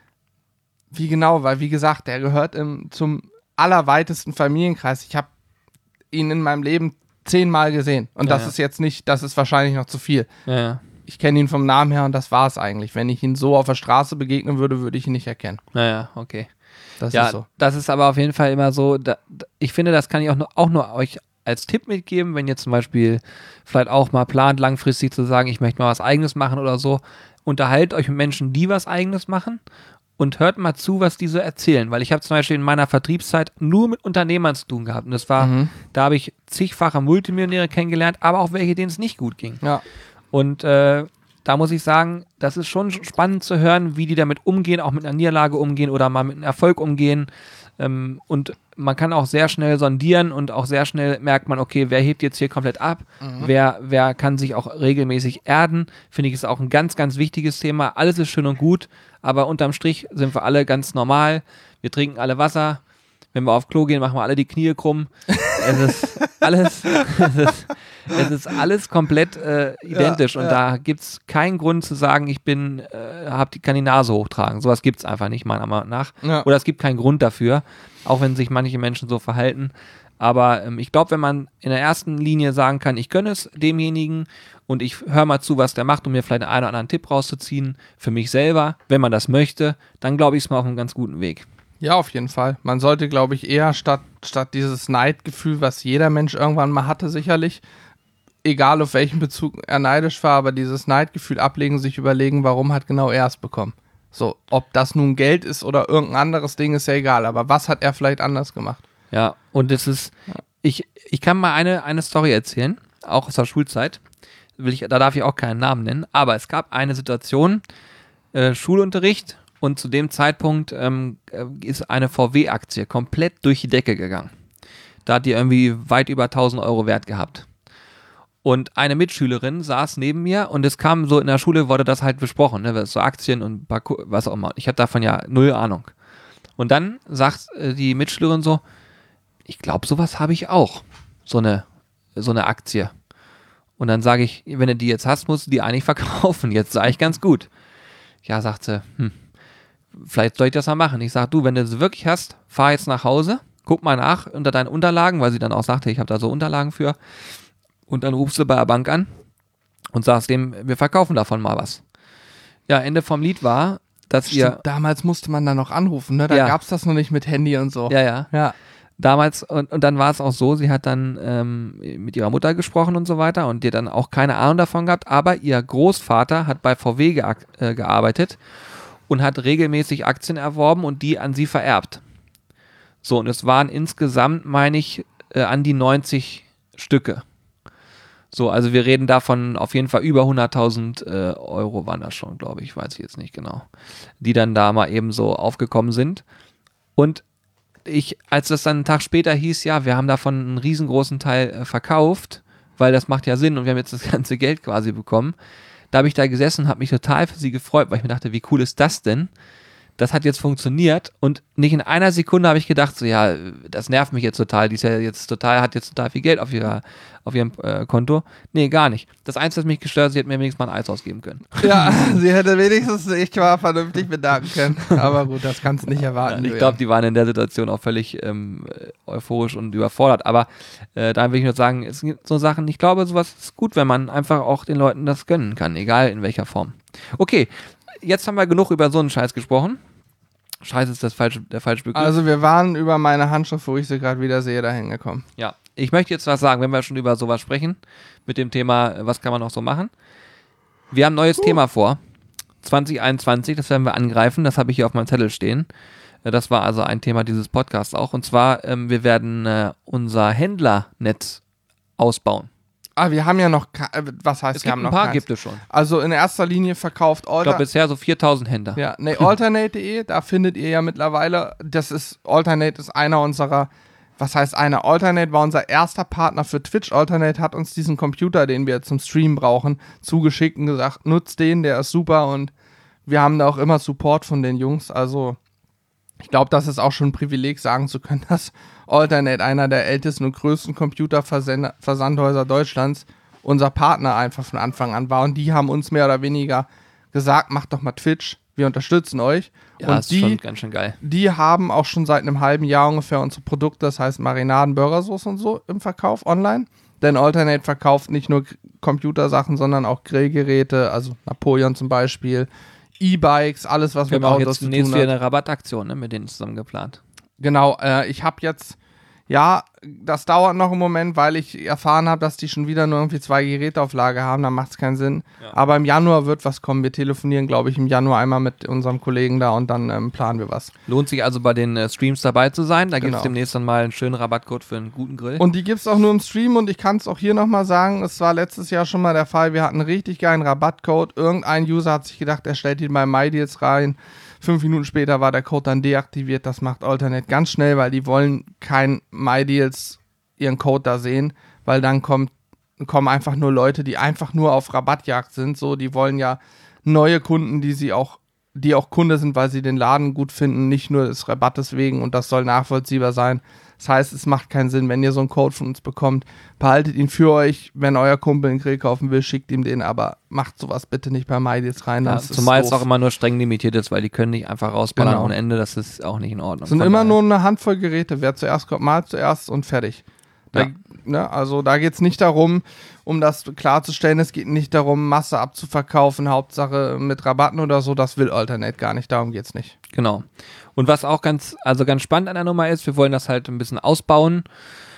wie genau, weil wie gesagt, der gehört im, zum allerweitesten Familienkreis. Ich habe ihn in meinem Leben zehnmal gesehen, und Ja, das ja. ist jetzt nicht, das ist wahrscheinlich noch zu viel. Ja, ja. Ich kenne ihn vom Namen her, und das war es eigentlich. Wenn ich ihn so auf der Straße begegnen würde, würde ich ihn nicht erkennen. Naja, okay. Das Ja, ist so. das ist aber auf jeden Fall immer so, da, da, ich finde, das kann ich auch nur, auch nur euch als Tipp mitgeben, wenn ihr zum Beispiel vielleicht auch mal plant, langfristig zu sagen, ich möchte mal was Eigenes machen oder so. Unterhaltet euch mit Menschen, die was Eigenes machen, und hört mal zu, was die so erzählen. Weil ich habe zum Beispiel in meiner Vertriebszeit nur mit Unternehmern zu tun gehabt. Und das war, Mhm. da habe ich zigfache Multimillionäre kennengelernt, aber auch welche, denen es nicht gut ging. Ja. Und äh, da muss ich sagen, das ist schon spannend zu hören, wie die damit umgehen, auch mit einer Niederlage umgehen oder mal mit einem Erfolg umgehen. Ähm, und man kann auch sehr schnell sondieren, und auch sehr schnell merkt man, okay, wer hebt jetzt hier komplett ab, wer, wer kann sich auch regelmäßig erden. Finde ich, ist auch ein ganz, ganz wichtiges Thema. Alles ist schön und gut, aber unterm Strich sind wir alle ganz normal. Wir trinken alle Wasser. Wenn wir auf Klo gehen, machen wir alle die Knie krumm. Es ist alles, es ist, es ist alles komplett äh, identisch, Ja, und ja. da gibt es keinen Grund zu sagen, ich bin, äh, hab die, kann die Nase hochtragen. Sowas gibt es einfach nicht, meiner Meinung nach. Ja. Oder es gibt keinen Grund dafür, auch wenn sich manche Menschen so verhalten. Aber ähm, ich glaube, wenn man in der ersten Linie sagen kann, ich gönne es demjenigen und ich höre mal zu, was der macht, um mir vielleicht einen oder anderen Tipp rauszuziehen für mich selber, wenn man das möchte, dann glaube ich, ist man auf einem ganz guten Weg. Ja, auf jeden Fall. Man sollte, glaube ich, eher statt, statt dieses Neidgefühl, was jeder Mensch irgendwann mal hatte, sicherlich, egal auf welchen Bezug er neidisch war, aber dieses Neidgefühl ablegen, sich überlegen, warum hat genau er es bekommen. So, ob das nun Geld ist oder irgendein anderes Ding, ist ja egal, aber was hat er vielleicht anders gemacht? Ja, und es ist, ich, ich kann mal eine, eine Story erzählen, auch aus der Schulzeit, will ich, da darf ich auch keinen Namen nennen, aber es gab eine Situation, äh, Schulunterricht, und zu dem Zeitpunkt ähm, ist eine V W-Aktie komplett durch die Decke gegangen. Da hat die irgendwie weit über tausend Euro Wert gehabt. Und eine Mitschülerin saß neben mir und es kam so, in der Schule wurde das halt besprochen, ne, so Aktien und was auch immer. Ich habe davon ja null Ahnung. Und dann sagt äh, die Mitschülerin so, ich glaube, sowas habe ich auch, so eine, so eine Aktie. Und dann sage ich, wenn du die jetzt hast, musst du die eigentlich verkaufen. Jetzt sage ich ganz gut. Ja, sagt sie, hm, vielleicht soll ich das mal machen. Ich sage, du, wenn du sie wirklich hast, fahr jetzt nach Hause, guck mal nach unter deinen Unterlagen, weil sie dann auch sagte, ich habe da so Unterlagen für. Und dann rufst du bei der Bank an und sagst dem, wir verkaufen davon mal was. Ja, Ende vom Lied war, dass Stimmt, ihr... damals musste man dann noch anrufen, ne? Da Ja. gab es das noch nicht mit Handy und so. Ja, ja. Ja. Damals, und, und dann war es auch so, sie hat dann ähm, mit ihrer Mutter gesprochen und so weiter und die dann auch keine Ahnung davon gehabt, aber ihr Großvater hat bei V W gea- äh, gearbeitet und hat regelmäßig Aktien erworben und die an sie vererbt. So, und es waren insgesamt, meine ich, äh, an die neunzig Stücke. So, also wir reden davon auf jeden Fall über hunderttausend äh, Euro waren das schon, glaube ich, weiß ich jetzt nicht genau, die dann da mal eben so aufgekommen sind. Und ich, als das dann einen Tag später hieß, ja, wir haben davon einen riesengroßen Teil äh, verkauft, weil das macht ja Sinn und wir haben jetzt das ganze Geld quasi bekommen, da habe ich da gesessen und habe mich total für sie gefreut, weil ich mir dachte, wie cool ist das denn? Das hat jetzt funktioniert und nicht in einer Sekunde habe ich gedacht, so ja, das nervt mich jetzt total, die ist ja jetzt total, hat jetzt total viel Geld auf ihrer, auf ihrem äh, Konto. Nee, gar nicht. Das Einzige, was mich gestört hat, sie hätte mir wenigstens mal ein Eis ausgeben können. Ja, sie hätte wenigstens sich mal vernünftig bedanken können. Aber gut, das kannst du nicht erwarten. Ja, ich glaube, die waren in der Situation auch völlig ähm, euphorisch und überfordert. Aber äh, da will ich nur sagen, es gibt so Sachen, ich glaube, sowas ist gut, wenn man einfach auch den Leuten das gönnen kann, egal in welcher Form. Okay, jetzt haben wir genug über so einen Scheiß gesprochen. Scheiß ist das falsche, der falsche Begriff. Also wir waren über meine Handschrift, wo ich sie gerade wieder sehe, dahin gekommen. Ja, ich möchte jetzt was sagen, wenn wir schon über sowas sprechen, mit dem Thema, was kann man noch so machen. Wir haben ein neues uh. Thema vor, zwanzig einundzwanzig, das werden wir angreifen, das habe ich hier auf meinem Zettel stehen. Das war also ein Thema dieses Podcasts auch. Und zwar, ähm, wir werden äh, unser Händlernetz ausbauen. Ah, wir haben ja noch, was heißt, es wir gibt haben ein noch paar, keins. gibt es schon. Also in erster Linie verkauft Ich Alter. glaube bisher so viertausend Händler. Ja, nee, alternate punkt de, da findet ihr ja mittlerweile, das ist, Alternate ist einer unserer, was heißt einer? Alternate war unser erster Partner für Twitch. Alternate hat uns diesen Computer, den wir zum Stream brauchen, zugeschickt und gesagt, nutzt den, der ist super und wir haben da auch immer Support von den Jungs, also ich glaube, das ist auch schon ein Privileg, sagen zu können, dass Alternate, einer der ältesten und größten Computerversandhäuser Deutschlands, unser Partner einfach von Anfang an war. Und die haben uns mehr oder weniger gesagt, macht doch mal Twitch, wir unterstützen euch. Ja, und das die, ist schon ganz schön geil. Die haben auch schon seit einem halben Jahr ungefähr unsere Produkte, das heißt Marinaden, Burgersoße und so im Verkauf online. Denn Alternate verkauft nicht nur Computersachen, sondern auch Grillgeräte, also Napoleon zum Beispiel, E-Bikes, alles, was wir mit haben auch Autos jetzt zu tun demnächst hat. wieder eine Rabattaktion, ne, mit denen zusammen geplant. Genau, äh, ich habe jetzt, ja, das dauert noch einen Moment, weil ich erfahren habe, dass die schon wieder nur irgendwie zwei Geräte auf Lager haben, dann macht es keinen Sinn. Ja. Aber im Januar wird was kommen. Wir telefonieren, glaube ich, im Januar einmal mit unserem Kollegen da und dann ähm, planen wir was. Lohnt sich also bei den äh, Streams dabei zu sein. Da genau. gibt es demnächst dann mal einen schönen Rabattcode für einen guten Grill. Und die gibt es auch nur im Stream und ich kann es auch hier nochmal sagen, es war letztes Jahr schon mal der Fall, wir hatten einen richtig geilen Rabattcode. Irgendein User hat sich gedacht, er stellt ihn bei MyDeals rein. Fünf Minuten später war der Code dann deaktiviert. Das macht Alternate ganz schnell, weil die wollen kein MyDeals ihren Code da sehen, weil dann kommt, kommen einfach nur Leute, die einfach nur auf Rabattjagd sind. So, die wollen ja neue Kunden, die sie auch, die auch Kunde sind, weil sie den Laden gut finden, nicht nur des Rabattes wegen und das soll nachvollziehbar sein. Das heißt, es macht keinen Sinn, wenn ihr so einen Code von uns bekommt, behaltet ihn für euch. Wenn euer Kumpel einen Grill kaufen will, schickt ihm den, aber macht sowas bitte nicht bei MyDeals rein. Ja, zumal es auch immer nur streng limitiert ist, weil die können nicht einfach rausballern genau. ohne Ende, das ist auch nicht in Ordnung. Es sind Von immer daher. nur eine Handvoll Geräte, wer zuerst kommt, mal zuerst und fertig. Da, Ja. ne, also da geht es nicht darum, um das klarzustellen, es geht nicht darum, Masse abzuverkaufen, Hauptsache mit Rabatten oder so, das will Alternate gar nicht, darum geht es nicht. Genau. Und was auch ganz, also ganz spannend an der Nummer ist, wir wollen das halt ein bisschen ausbauen.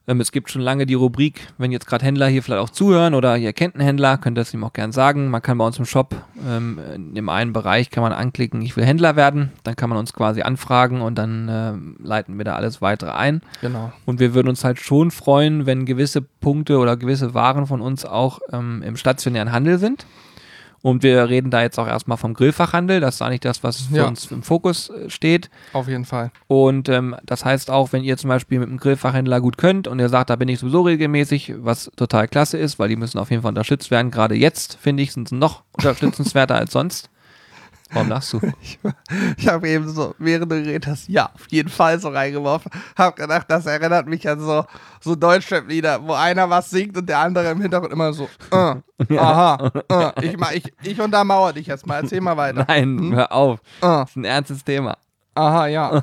Ähm, es gibt schon lange die Rubrik, wenn jetzt gerade Händler hier vielleicht auch zuhören oder ihr kennt einen Händler, könnt ihr das ihm auch gern sagen. Man kann bei uns im Shop, ähm, in dem einen Bereich kann man anklicken, ich will Händler werden. Dann kann man uns quasi anfragen und dann ähm, leiten wir da alles weitere ein. Genau. Und wir würden uns halt schon freuen, wenn gewisse Punkte oder gewisse Waren von uns auch ähm, im stationären Handel sind. Und wir reden da jetzt auch erstmal vom Grillfachhandel. Das ist eigentlich das, was für Ja. uns im Fokus äh, steht. Auf jeden Fall. Und ähm, das heißt auch, wenn ihr zum Beispiel mit einem Grillfachhändler gut könnt und ihr sagt, da bin ich sowieso regelmäßig, was total klasse ist, weil die müssen auf jeden Fall unterstützt werden. Gerade jetzt, finde ich, sind sie noch unterstützenswerter als sonst. Warum lachst du? Ich, ich habe eben so, während du geredet hast, ja, auf jeden Fall so reingeworfen. Hab gedacht, das erinnert mich an so, so Deutschrap-Lieder, wo einer was singt und der andere im Hintergrund immer so, äh, aha, äh. Ich, ich, ich untermauere dich jetzt mal, erzähl mal weiter. Nein, Hm? hör auf. Äh, Das ist ein ernstes Thema. aha, ja.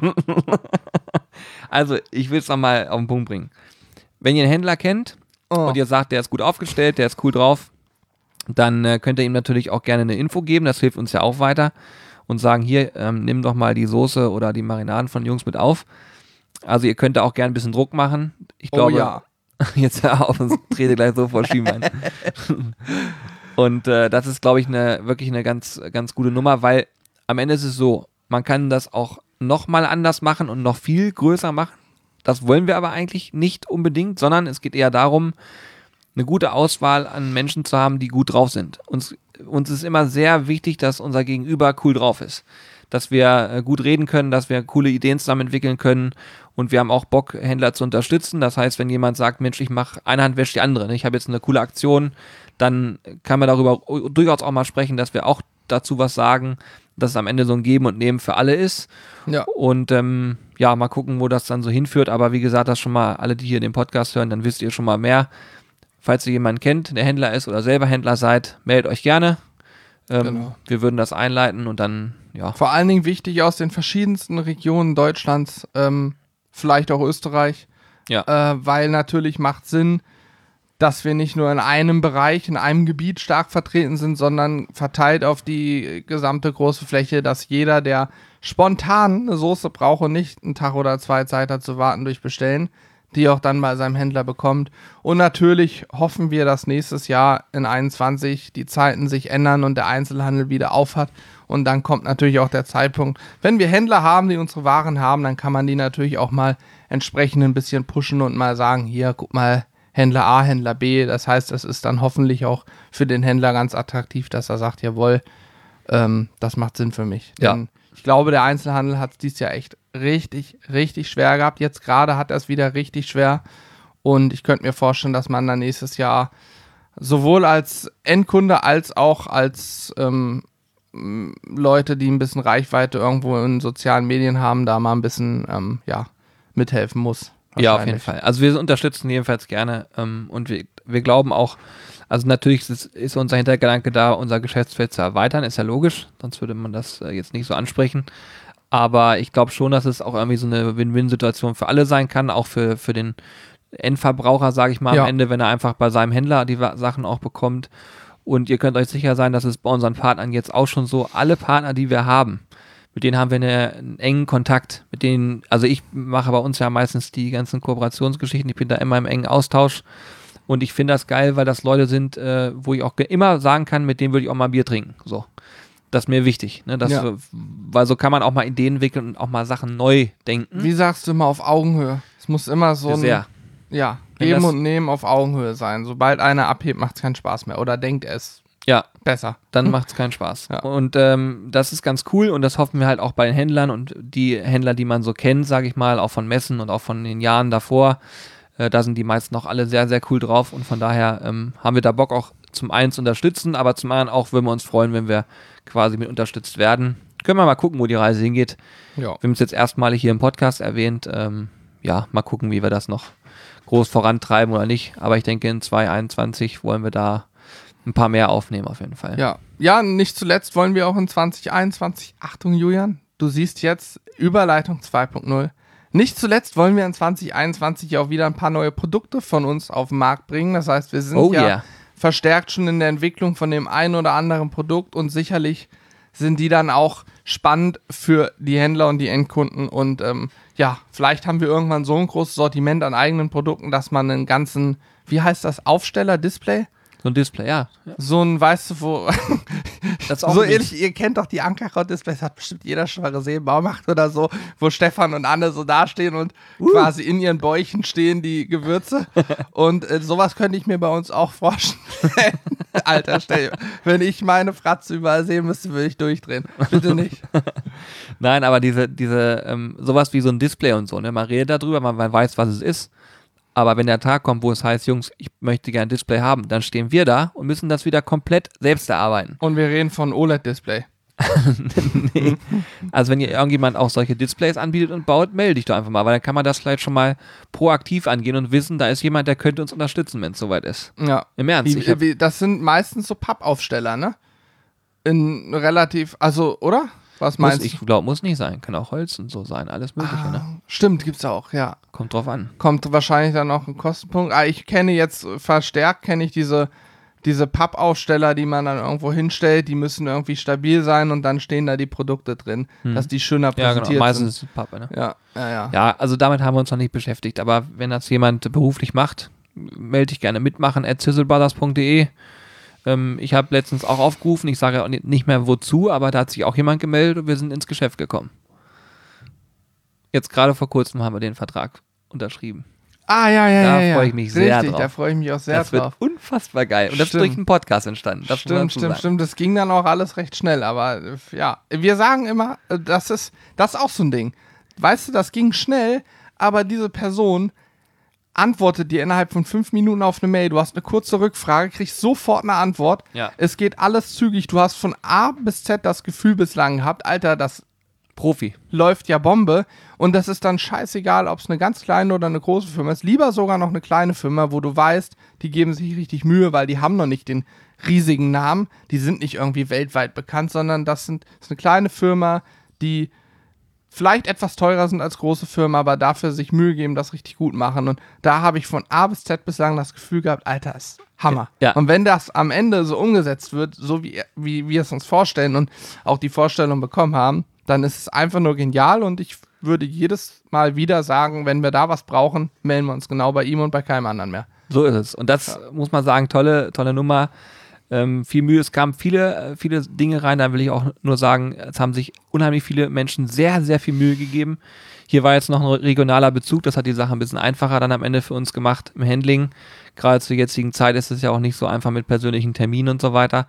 Also, ich will es nochmal auf den Punkt bringen. Wenn ihr einen Händler kennt Äh. und ihr sagt, der ist gut aufgestellt, der ist cool drauf, dann äh, könnt ihr ihm natürlich auch gerne eine Info geben, das hilft uns ja auch weiter und sagen, hier, ähm, nimm doch mal die Soße oder die Marinaden von den Jungs mit auf. Also ihr könnt da auch gerne ein bisschen Druck machen. Ich glaube, Oh ja. jetzt hör auf, sonst trete gleich so vor Schienbein. Und äh, das ist, glaube ich, eine, wirklich eine ganz, ganz gute Nummer, weil am Ende ist es so, man kann das auch nochmal anders machen und noch viel größer machen. Das wollen wir aber eigentlich nicht unbedingt, sondern es geht eher darum, eine gute Auswahl an Menschen zu haben, die gut drauf sind. Uns, uns ist immer sehr wichtig, dass unser Gegenüber cool drauf ist. Dass wir äh, gut reden können, dass wir coole Ideen zusammen entwickeln können und wir haben auch Bock, Händler zu unterstützen. Das heißt, wenn jemand sagt, Mensch, ich mache eine Hand wäscht die andere, ne? Ich habe jetzt eine coole Aktion, dann kann man darüber durchaus auch mal sprechen, dass wir auch dazu was sagen, dass es am Ende so ein Geben und Nehmen für alle ist. Ja. Und ähm, ja, mal gucken, wo das dann so hinführt. Aber wie gesagt, das schon mal alle, die hier den Podcast hören, dann wisst ihr schon mal mehr. Falls ihr jemanden kennt, der Händler ist oder selber Händler seid, meldet euch gerne. Ähm, Genau. Wir würden das einleiten und dann, ja. Vor allen Dingen wichtig aus den verschiedensten Regionen Deutschlands, ähm, vielleicht auch Österreich, Ja. äh, weil natürlich macht Sinn, dass wir nicht nur in einem Bereich, in einem Gebiet stark vertreten sind, sondern verteilt auf die gesamte große Fläche, dass jeder, der spontan eine Soße braucht und nicht einen Tag oder zwei Zeit hat zu warten durch Bestellen, die auch dann bei seinem Händler bekommt. Und natürlich hoffen wir, dass nächstes Jahr in einundzwanzig die Zeiten sich ändern und der Einzelhandel wieder aufhat. Und dann kommt natürlich auch der Zeitpunkt, wenn wir Händler haben, die unsere Waren haben, dann kann man die natürlich auch mal entsprechend ein bisschen pushen und mal sagen, hier, guck mal, Händler A, Händler B. Das heißt, das ist dann hoffentlich auch für den Händler ganz attraktiv, dass er sagt, jawohl, ähm, das macht Sinn für mich. Ja. Denn ich glaube, der Einzelhandel hat es dieses Jahr echt richtig, richtig schwer gehabt. Jetzt gerade hat er es wieder richtig schwer. Und ich könnte mir vorstellen, dass man dann nächstes Jahr sowohl als Endkunde als auch als ähm, m, Leute, die ein bisschen Reichweite irgendwo in sozialen Medien haben, da mal ein bisschen ähm, ja, mithelfen muss. Ja, auf jeden Wahrscheinlich. Fall. Also wir unterstützen jedenfalls gerne ähm, und wir, wir glauben auch, also natürlich ist, ist unser Hintergedanke da, unser Geschäftsfeld zu erweitern, ist ja logisch, sonst würde man das äh, jetzt nicht so ansprechen. Aber ich glaube schon, dass es auch irgendwie so eine Win-Win-Situation für alle sein kann, auch für, für den Endverbraucher, sage ich mal, Ja. am Ende, wenn er einfach bei seinem Händler die Wa- Sachen auch bekommt. Und ihr könnt euch sicher sein, dass es bei unseren Partnern jetzt auch schon so, alle Partner, die wir haben, mit denen haben wir eine, einen engen Kontakt. Mit denen, also ich mache bei uns ja meistens die ganzen Kooperationsgeschichten, ich bin da immer im engen Austausch. Und ich finde das geil, weil das Leute sind, äh, wo ich auch ge- immer sagen kann, mit denen würde ich auch mal Bier trinken. So. Das ist mir wichtig. Ne? Das, Ja. äh, weil so kann man auch mal Ideen entwickeln und auch mal Sachen neu denken. Wie sagst du immer, auf Augenhöhe? Es muss immer so ein, Sehr. ja, Wenn geben das- und nehmen auf Augenhöhe sein. Sobald einer abhebt, macht es keinen Spaß mehr. Oder denkt er es Ja, besser. dann macht es keinen Spaß. Ja. Und ähm, das ist ganz cool und das hoffen wir halt auch bei den Händlern und die Händler, die man so kennt, sage ich mal, auch von Messen und auch von den Jahren davor, äh, da sind die meisten auch alle sehr, sehr cool drauf und von daher ähm, haben wir da Bock auch zum einen zu unterstützen, aber zum anderen auch würden wir uns freuen, wenn wir quasi mit unterstützt werden. Können wir mal gucken, wo die Reise hingeht. Ja. Wir haben es jetzt erstmalig hier im Podcast erwähnt. Ähm, ja, mal gucken, wie wir das noch groß vorantreiben oder nicht. Aber ich denke, in zwanzig einundzwanzig wollen wir da ein paar mehr aufnehmen auf jeden Fall. Ja. Ja, nicht zuletzt wollen wir auch in zwanzig einundzwanzig, Achtung Julian, du siehst jetzt Überleitung zwei Punkt null. Nicht zuletzt wollen wir in zwanzig einundzwanzig auch wieder ein paar neue Produkte von uns auf den Markt bringen. Das heißt, wir sind Oh ja yeah. verstärkt schon in der Entwicklung von dem einen oder anderen Produkt und sicherlich sind die dann auch spannend für die Händler und die Endkunden und ähm, ja, vielleicht haben wir irgendwann so ein großes Sortiment an eigenen Produkten, dass man einen ganzen, wie heißt das, Aufsteller, Display? So ein Display, ja. ja. So ein, weißt du, wo, das ist auch so nicht. ähnlich, ihr kennt doch die Ankerkraut-Displays, hat bestimmt jeder schon mal gesehen, Baumacht oder so, wo Stefan und Anne so dastehen und uh. quasi in ihren Bäuchen stehen die Gewürze und äh, sowas könnte ich mir bei uns auch vorstellen. Alter, stell, wenn ich meine Fratze überall sehen müsste, würde ich durchdrehen. Bitte nicht. Nein, aber diese, diese, ähm, sowas wie so ein Display und so, ne, man redet darüber, man, man weiß, was es ist. Aber wenn der Tag kommt, wo es heißt, Jungs, ich möchte gerne ein Display haben, dann stehen wir da und müssen das wieder komplett selbst erarbeiten. Und wir reden von O L E D-Display. Nee. Also wenn ihr irgendjemand auch solche Displays anbietet und baut, melde dich doch einfach mal, weil dann kann man das vielleicht schon mal proaktiv angehen und wissen, da ist jemand, der könnte uns unterstützen, wenn es soweit ist. Ja. Im Ernst. Wie, wie, das sind meistens so Pappaufsteller, ne? In relativ, also, oder? Was meinst du? Ich glaube, muss nicht sein. Kann auch Holz und so sein. Alles Mögliche, ah, ne? Stimmt, gibt's auch, ja. Kommt drauf an. Kommt wahrscheinlich dann auch ein Kostenpunkt. Ah, ich kenne jetzt verstärkt, kenne ich diese, diese Pappaufsteller, die man dann irgendwo hinstellt. Die müssen irgendwie stabil sein und dann stehen da die Produkte drin, hm. dass die schöner präsentiert sind. Ja, genau. Meistens ist es Pappe, ne? Ja, ja, ja. Ja, also damit haben wir uns noch nicht beschäftigt. Aber wenn das jemand beruflich macht, melde dich gerne mitmachen at sizzlebrothers punkt de. Ähm, ich habe letztens auch aufgerufen, ich sage nicht mehr wozu, aber da hat sich auch jemand gemeldet und wir sind ins Geschäft gekommen. Jetzt gerade vor kurzem haben wir den Vertrag unterschrieben. Ah, ja, ja, da ja. Da freue ich mich sehr Richtig, drauf. da freue ich mich auch sehr das drauf. Das wird unfassbar geil. Und das stimmt. ist durch einen Podcast entstanden. Das stimmt, stimmt, stimmt. Das ging dann auch alles recht schnell. Aber ja, wir sagen immer, das ist, das ist auch so ein Ding. Weißt du, das ging schnell, aber diese Person antwortet dir innerhalb von fünf Minuten auf eine Mail. Du hast eine kurze Rückfrage, kriegst sofort eine Antwort. Ja. Es geht alles zügig. Du hast von A bis Z das Gefühl bislang gehabt, Alter, das Profi läuft ja Bombe. Und das ist dann scheißegal, ob es eine ganz kleine oder eine große Firma ist. Lieber sogar noch eine kleine Firma, wo du weißt, die geben sich richtig Mühe, weil die haben noch nicht den riesigen Namen. Die sind nicht irgendwie weltweit bekannt, sondern das, sind, das ist eine kleine Firma, die vielleicht etwas teurer sind als große Firmen, aber dafür sich Mühe geben, das richtig gut machen. Und da habe ich von A bis Z bislang das Gefühl gehabt, Alter, ist Hammer. Ja. Und wenn das am Ende so umgesetzt wird, so wie, wie wir es uns vorstellen und auch die Vorstellung bekommen haben, dann ist es einfach nur genial und ich würde jedes Mal wieder sagen, wenn wir da was brauchen, melden wir uns genau bei ihm und bei keinem anderen mehr. So ist es. Und das ja. muss man sagen, tolle, tolle Nummer. Ähm, viel Mühe, es kamen viele, viele Dinge rein, da will ich auch nur sagen, es haben sich unheimlich viele Menschen sehr, sehr viel Mühe gegeben. Hier war jetzt noch ein regionaler Bezug, das hat die Sache ein bisschen einfacher dann am Ende für uns gemacht im Handling. Gerade zur jetzigen Zeit ist es ja auch nicht so einfach mit persönlichen Terminen und so weiter.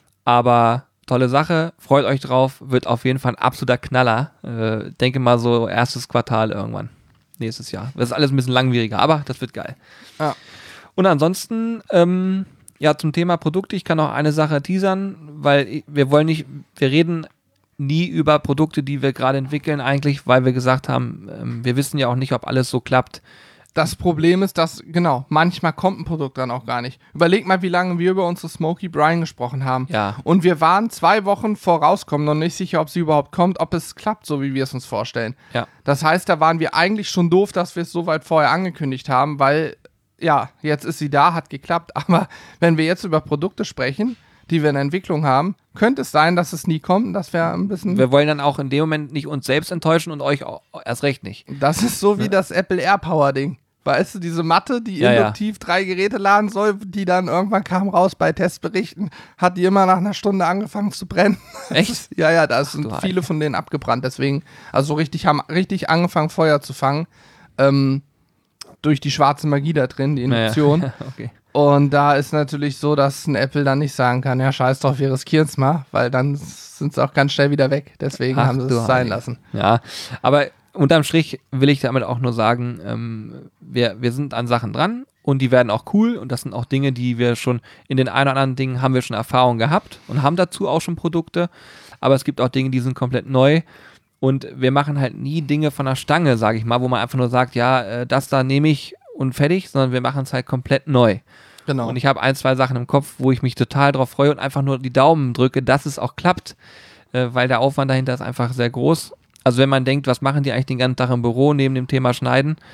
Aber tolle Sache, freut euch drauf, wird auf jeden Fall ein absoluter Knaller. Äh, denke mal so erstes Quartal irgendwann, nächstes Jahr. Das ist alles ein bisschen langwieriger, aber das wird geil. Ja. Und ansonsten, ähm, ja, zum Thema Produkte, ich kann noch eine Sache teasern, weil wir wollen nicht, wir reden nie über Produkte, die wir gerade entwickeln eigentlich, weil wir gesagt haben, ähm, wir wissen ja auch nicht, ob alles so klappt. Das Problem ist, dass, genau, manchmal kommt ein Produkt dann auch gar nicht. Überleg mal, wie lange wir über unsere Smoky Brine gesprochen haben. Ja. Und wir waren zwei Wochen vorauskommen, noch nicht sicher, ob sie überhaupt kommt, ob es klappt, so wie wir es uns vorstellen. Ja. Das heißt, da waren wir eigentlich schon doof, dass wir es so weit vorher angekündigt haben, weil ja, jetzt ist sie da, hat geklappt, aber wenn wir jetzt über Produkte sprechen, die wir in der Entwicklung haben, könnte es sein, dass es nie kommt, dass wir ein bisschen... Wir wollen dann auch in dem Moment nicht uns selbst enttäuschen und euch auch erst recht nicht. Das ist so wie ja. das Apple AirPower-Ding. Weißt du, diese Matte, die ja, induktiv ja. drei Geräte laden soll, die dann irgendwann kam raus bei Testberichten, hat die immer nach einer Stunde angefangen zu brennen. Echt? ja, ja, da sind Ach, viele von denen abgebrannt, deswegen, also so richtig, haben richtig angefangen, Feuer zu fangen. Ähm, durch die schwarze Magie da drin, die Induktion. Naja. okay. Und da ist natürlich so, dass ein Apple dann nicht sagen kann, ja, scheiß drauf, wir riskieren es mal, weil dann sind sie auch ganz schnell wieder weg. Deswegen Ach, haben sie es sein lassen. Ja, aber unterm Strich will ich damit auch nur sagen, ähm, wir, wir sind an Sachen dran und die werden auch cool und das sind auch Dinge, die wir schon, in den ein oder anderen Dingen haben wir schon Erfahrung gehabt und haben dazu auch schon Produkte, aber es gibt auch Dinge, die sind komplett neu. Und wir machen halt nie Dinge von der Stange, sage ich mal, wo man einfach nur sagt, ja, äh, das da nehme ich und fertig, sondern wir machen es halt komplett neu. Genau. Und ich habe ein, zwei Sachen im Kopf, wo ich mich total drauf freue und einfach nur die Daumen drücke, dass es auch klappt, äh, weil der Aufwand dahinter ist einfach sehr groß. Also wenn man denkt, was machen die eigentlich den ganzen Tag im Büro neben dem Thema Schneiden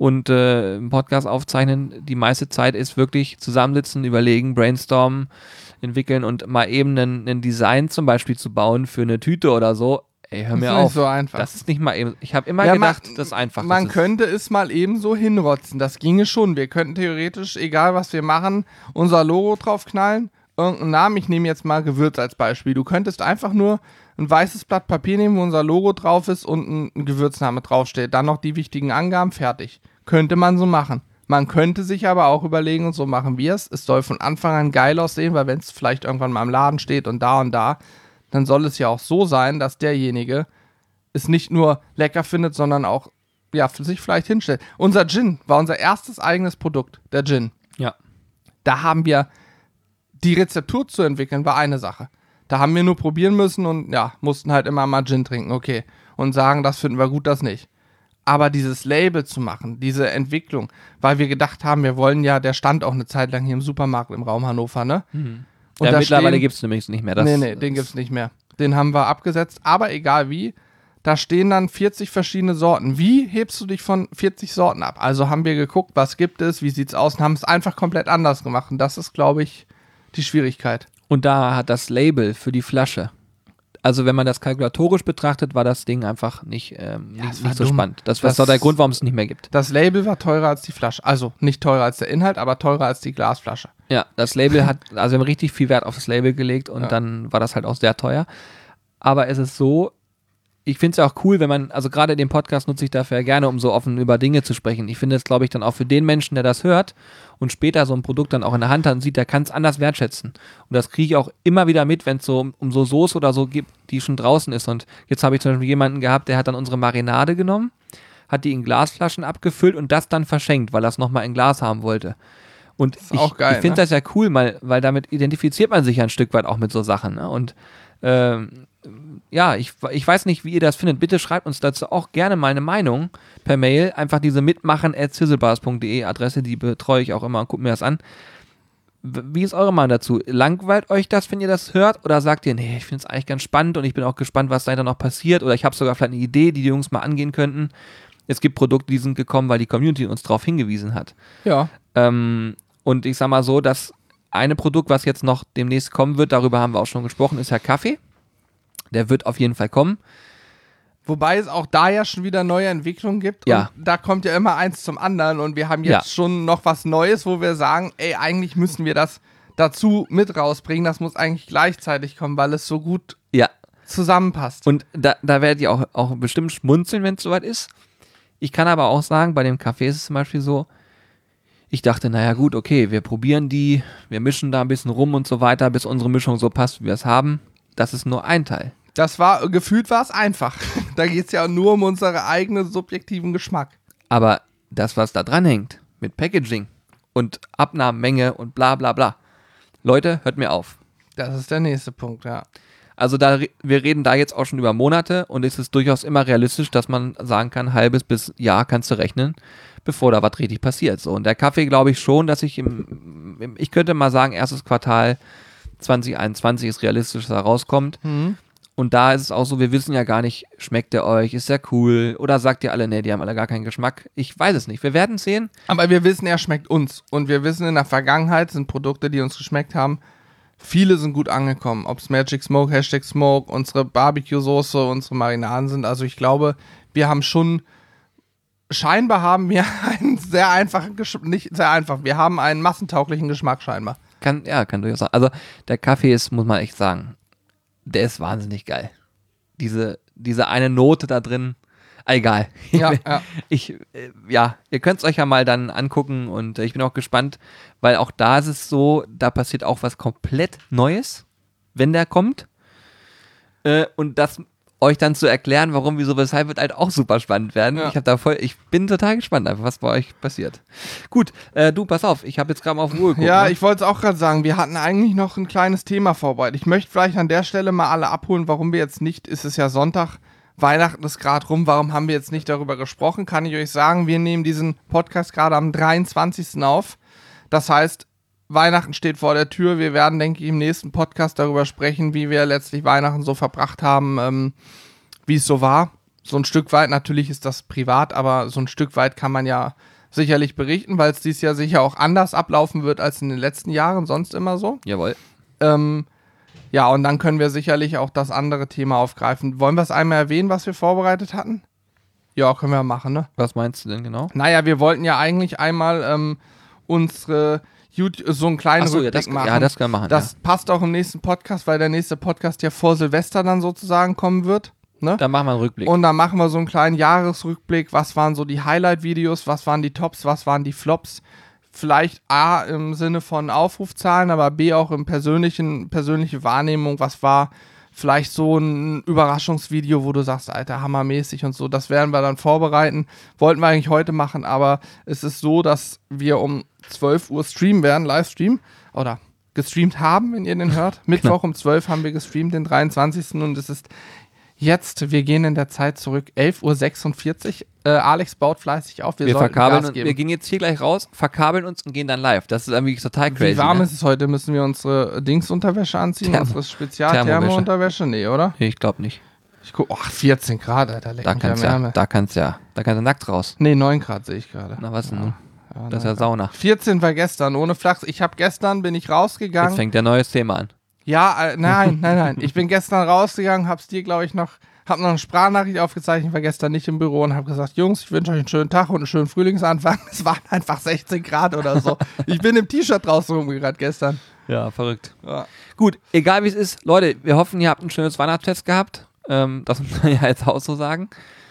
und äh, einen Podcast aufzeichnen, die meiste Zeit ist wirklich zusammensitzen, überlegen, brainstormen, entwickeln und mal eben ein, ein Design zum Beispiel zu bauen für eine Tüte oder so. Ey, hör Das mir ist auf. nicht so einfach. Das ist nicht mal eben. Ich habe immer Ja, gedacht, man- das ist einfach. Man das ist, könnte es mal eben so hinrotzen. Das ginge schon. Wir könnten theoretisch, egal was wir machen, unser Logo draufknallen, irgendeinen Namen. Ich nehme jetzt mal Gewürz als Beispiel. Du könntest einfach nur ein weißes Blatt Papier nehmen, wo unser Logo drauf ist und ein, ein Gewürzname draufsteht. Dann noch die wichtigen Angaben, fertig. Könnte man so machen. Man könnte sich aber auch überlegen und so machen wir es. Es soll von Anfang an geil aussehen, weil wenn es vielleicht irgendwann mal im Laden steht und da und da, dann soll es ja auch so sein, dass derjenige es nicht nur lecker findet, sondern auch ja, für sich vielleicht hinstellt. Unser Gin war unser erstes eigenes Produkt, der Gin. ja. Da haben wir die Rezeptur zu entwickeln, war eine Sache. Da haben wir nur probieren müssen und ja, mussten halt immer mal Gin trinken, okay. Und sagen, das finden wir gut, das nicht. Aber dieses Label zu machen, diese Entwicklung, weil wir gedacht haben, wir wollen ja, der stand auch eine Zeit lang hier im Supermarkt im Raum Hannover, ne? Mhm. Und Ja, da mittlerweile stehen- gibt es nämlich nicht mehr. Das, nee, nee, den gibt's nicht mehr. Den haben wir abgesetzt, aber egal wie, da stehen dann vierzig verschiedene Sorten. Wie hebst du dich von vierzig Sorten ab? Also haben wir geguckt, was gibt es, wie sieht's aus und haben es einfach komplett anders gemacht. Und das ist, glaube ich, die Schwierigkeit. Und da hat das Label für die Flasche. Also wenn man das kalkulatorisch betrachtet, war das Ding einfach nicht, ähm, Ja, nicht, es war nicht so dumm. spannend. Das war Das- doch der Grund, warum es nicht mehr gibt. Das Label war teurer als die Flasche. Also nicht teurer als der Inhalt, aber teurer als die Glasflasche. Ja, das Label hat, also wir haben richtig viel Wert auf das Label gelegt und Ja. dann war das halt auch sehr teuer. Aber es ist so, ich finde es ja auch cool, wenn man, also gerade den Podcast nutze ich dafür ja gerne, um so offen über Dinge zu sprechen. Ich finde es, glaube ich, dann auch für den Menschen, der das hört und später so ein Produkt dann auch in der Hand hat und sieht, der kann es anders wertschätzen. Und das kriege ich auch immer wieder mit, wenn es so um, um so Soße oder so gibt, die schon draußen ist. Und jetzt habe ich zum Beispiel jemanden gehabt, der hat dann unsere Marinade genommen, hat die in Glasflaschen abgefüllt und das dann verschenkt, weil er es nochmal in Glas haben wollte. Und ist ich, auch geil, ich finde ne? das ja cool, weil, weil damit identifiziert man sich ja ein Stück weit auch mit so Sachen. Ne? Und ähm, ja, ich, ich weiß nicht, wie ihr das findet. Bitte schreibt uns dazu auch gerne mal eine Meinung per Mail. Einfach diese mitmachen at sizzlebars punkt de Adresse, die betreue ich auch immer und guckt mir das an. W- Wie ist eure Meinung dazu? Langweilt euch das, wenn ihr das hört? Oder sagt ihr, nee, ich finde es eigentlich ganz spannend und ich bin auch gespannt, was dahinter noch passiert? Oder ich habe sogar vielleicht eine Idee, die die Jungs mal angehen könnten. Es gibt Produkte, die sind gekommen, weil die Community uns darauf hingewiesen hat. Ja. Ähm, und ich sag mal so, das eine Produkt, was jetzt noch demnächst kommen wird, darüber haben wir auch schon gesprochen, ist ja Kaffee. Der wird auf jeden Fall kommen. Wobei es auch da ja schon wieder neue Entwicklungen gibt. Ja. Und da kommt ja immer eins zum anderen. Und wir haben jetzt Ja. schon noch was Neues, wo wir sagen, ey, eigentlich müssen wir das dazu mit rausbringen. Das muss eigentlich gleichzeitig kommen, weil es so gut Ja. zusammenpasst. Und da, da werdet ihr auch, auch bestimmt schmunzeln, wenn es soweit ist. Ich kann aber auch sagen, bei dem Kaffee ist es zum Beispiel so, ich dachte, naja gut, okay, wir probieren die, wir mischen da ein bisschen rum und so weiter, bis unsere Mischung so passt, wie wir es haben. Das ist nur ein Teil. Das war, gefühlt war es einfach. Da geht es ja nur um unseren eigenen subjektiven Geschmack. Aber das, was da dran hängt, mit Packaging und Abnahmemenge und bla bla bla. Leute, hört mir auf. Das ist der nächste Punkt, ja. Also da, re- wir reden da jetzt auch schon über Monate und es ist durchaus immer realistisch, dass man sagen kann, halbes bis Jahr kannst du rechnen, bevor da was richtig passiert. So, und der Kaffee glaube ich schon, dass ich im, im, ich könnte mal sagen, erstes Quartal zwanzig einundzwanzig ist realistisch, dass er rauskommt. Mhm. Und da ist es auch so, wir wissen ja gar nicht, schmeckt der euch, ist der cool oder sagt ihr alle, nee, die haben alle gar keinen Geschmack. Ich weiß es nicht. Wir werden es sehen. Aber wir wissen, er schmeckt uns. Und wir wissen, in der Vergangenheit sind Produkte, die uns geschmeckt haben, viele sind gut angekommen. Ob es Magic Smoke, Hashtag Smoke, unsere Barbecue-Soße, unsere Marinaden sind. Also ich glaube, wir haben schon, scheinbar haben wir einen sehr einfachen Geschmack, nicht sehr einfach, wir haben einen massentauglichen Geschmack scheinbar. Kann, ja, kann durchaus sein. Also der Kaffee ist, muss man echt sagen, der ist wahnsinnig geil. Diese, diese eine Note da drin, egal. Ja, ja. Ich, äh, ja, ihr könnt es euch ja mal dann angucken und äh, ich bin auch gespannt, weil auch da ist es so, da passiert auch was komplett Neues, wenn der kommt. Äh, und das euch dann zu erklären, warum, wieso, weshalb, wird halt auch super spannend werden. Ja. Ich habe da voll, ich bin total gespannt einfach, was bei euch passiert. Gut, äh, du, pass auf, ich habe jetzt gerade mal auf die Uhr geguckt. Ja, ne? ich wollte es auch gerade sagen, wir hatten eigentlich noch ein kleines Thema vorbereitet. Ich möchte vielleicht an der Stelle mal alle abholen, warum wir jetzt nicht, ist es ja Sonntag, Weihnachten ist gerade rum, warum haben wir jetzt nicht darüber gesprochen? Kann ich euch sagen, wir nehmen diesen Podcast gerade am dreiundzwanzigsten auf. Das heißt, Weihnachten steht vor der Tür. Wir werden, denke ich, im nächsten Podcast darüber sprechen, wie wir letztlich Weihnachten so verbracht haben, ähm, wie es so war. so ein Stück weit, natürlich ist das privat, aber so ein Stück weit kann man ja sicherlich berichten, weil es dieses Jahr sicher auch anders ablaufen wird als in den letzten Jahren, sonst immer so. Jawohl. Ähm, ja, und dann können wir sicherlich auch das andere Thema aufgreifen. Wollen wir es einmal erwähnen, was wir vorbereitet hatten? Ja, können wir machen, ne? Was meinst du denn genau? Naja, wir wollten ja eigentlich einmal ähm, unsere YouTube, so einen kleinen Ach so, Rückblick ja, das, machen. ja, das können wir machen. Das ja. passt auch im nächsten Podcast, weil der nächste Podcast ja vor Silvester dann sozusagen kommen wird. Ne? Dann machen wir einen Rückblick. Und dann machen wir so einen kleinen Jahresrückblick. Was waren so die Highlight-Videos? Was waren die Tops? Was waren die Flops? Vielleicht A im Sinne von Aufrufzahlen, aber B auch im persönlichen, persönliche Wahrnehmung. Was war vielleicht so ein Überraschungsvideo, wo du sagst, Alter, hammermäßig und so. Das werden wir dann vorbereiten. Wollten wir eigentlich heute machen, aber es ist so, dass wir um zwölf Uhr streamen werden, Livestream. Oder gestreamt haben, wenn ihr den hört. Mittwoch um zwölf haben wir gestreamt, den dreiundzwanzigsten Und es ist jetzt, wir gehen in der Zeit zurück, elf Uhr sechsundvierzig. Äh, Alex baut fleißig auf. Wir, wir sollten verkabeln Gas und, geben. wir gehen jetzt hier gleich raus, verkabeln uns und gehen dann live. Das ist irgendwie total crazy. Wie warm ne? ist es heute? Müssen wir unsere Dingsunterwäsche anziehen? Thermo- unsere Spezial-Thermo-Unterwäsche? Nee, oder? Nee, ich glaube nicht. Ich guck, ach, vierzehn Grad, Alter. Leck Da mich kannst am ja, Ärmel. da kannst ja, da kannst du nackt raus. Nee, neun Grad sehe ich gerade. Na was denn nun? Ja, Das ist ja neun Grad. Sauna. vierzehn war gestern, ohne Flachs. Ich habe gestern, bin ich Jetzt rausgegangen. fängt der neues Thema an. Ja, äh, nein, nein, nein. Ich bin gestern rausgegangen, hab's dir, glaube ich, noch, hab noch eine Sprachnachricht aufgezeichnet, war gestern nicht im Büro und hab gesagt, Jungs, ich wünsche euch einen schönen Tag und einen schönen Frühlingsanfang. Es waren einfach sechzehn Grad oder so. Ich bin im T-Shirt draußen rumgerannt gestern. Ja, verrückt. Ja. Gut, egal wie es ist, Leute, wir hoffen, ihr habt ein schönes Weihnachtsfest gehabt. Ähm, das muss man ja jetzt auch so sagen.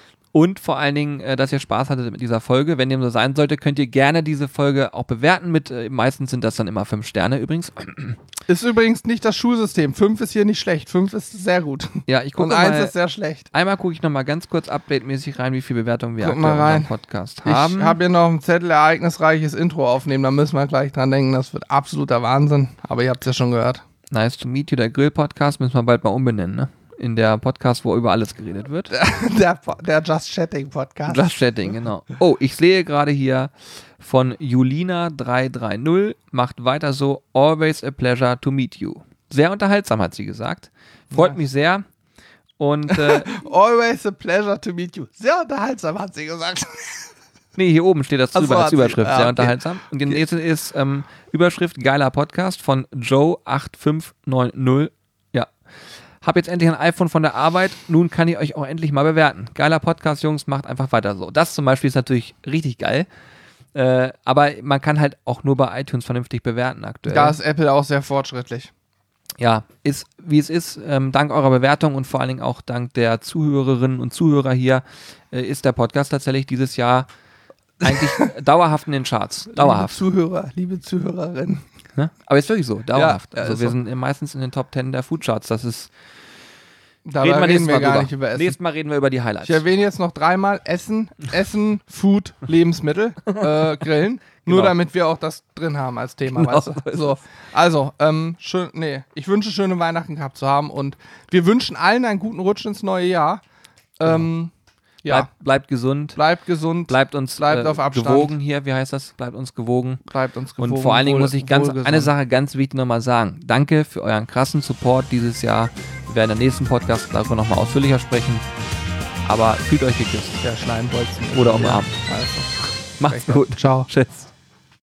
Und vor allen Dingen, äh, dass ihr Spaß hattet mit dieser Folge. Wenn dem so sein sollte, könnt ihr gerne diese Folge auch bewerten mit, äh, meistens sind das dann immer fünf Sterne übrigens. Ist übrigens nicht das Schulsystem. Fünf ist hier nicht schlecht. Fünf ist sehr gut. Ja, ich Und gucke eins mal, ist sehr schlecht. einmal gucke ich nochmal ganz kurz update-mäßig rein, wie viele Bewertungen wir Guck aktuell mal in unserem rein. Podcast haben. Ich habe hier noch einen Zettel, ereignisreiches Intro aufnehmen. Da müssen wir gleich dran denken. Das wird absoluter Wahnsinn. Aber ihr habt es ja schon gehört. Nice to meet you, der Grill-Podcast, müssen wir bald mal umbenennen, ne? In der Podcast, wo über alles geredet wird. Der, der Just Chatting Podcast. Just Chatting, genau. Oh, ich sehe gerade hier von Julina drei drei null, macht weiter so, always a pleasure to meet you. Sehr unterhaltsam, hat sie gesagt. Freut Ja. mich sehr. Und, äh, Always a pleasure to meet you. Sehr unterhaltsam, hat sie gesagt. nee, hier oben steht das Ach so, drüber als hat sie- Überschrift, ja, sehr okay. unterhaltsam. Und die nächste ist ähm, Überschrift, geiler Podcast von Joe acht fünf neun null. Ja. Hab jetzt endlich ein iPhone von der Arbeit, nun kann ich euch auch endlich mal bewerten. Geiler Podcast, Jungs, macht einfach weiter so. Das zum Beispiel ist natürlich richtig geil. Äh, aber man kann halt auch nur bei iTunes vernünftig bewerten aktuell. Da ist Apple auch sehr fortschrittlich. Ja, ist wie es ist. Ähm, dank eurer Bewertung und vor allen Dingen auch dank der Zuhörerinnen und Zuhörer hier äh, ist der Podcast tatsächlich dieses Jahr eigentlich dauerhaft in den Charts. Dauerhaft. Liebe Zuhörer, liebe Zuhörerinnen. Ne? Aber ist wirklich so, dauerhaft. Ja, also ist wir so. sind meistens in den Top Ten der Foodcharts. Das ist. Dabei reden, nächstes wir Mal gar drüber. nicht über Essen. Nächstes Mal reden wir über die Highlights. Ich erwähne jetzt noch dreimal Essen, Essen, Food, Lebensmittel, äh, Grillen. Nur Genau. damit wir auch das drin haben als Thema, Genau weißt so du? ist So. Also, ähm, schön, nee, ich wünsche schöne Weihnachten gehabt zu haben und wir wünschen allen einen guten Rutsch ins neue Jahr. Ähm, ja, Bleibt, bleibt gesund. bleibt gesund, Bleibt uns Bleibt äh, auf Abstand. gewogen hier. Wie heißt das? Bleibt uns gewogen. bleibt uns gewogen. Und vor allen Dingen wohl- muss ich ganz wohlgesund. eine Sache ganz wichtig nochmal sagen. Danke für euren krassen Support dieses Jahr. Wir werden im nächsten Podcast darüber nochmal ausführlicher sprechen. Aber fühlt euch geküsst. Der Schleimbolzen. Oder umarmt. Also, Macht's gut. ciao. Tschüss.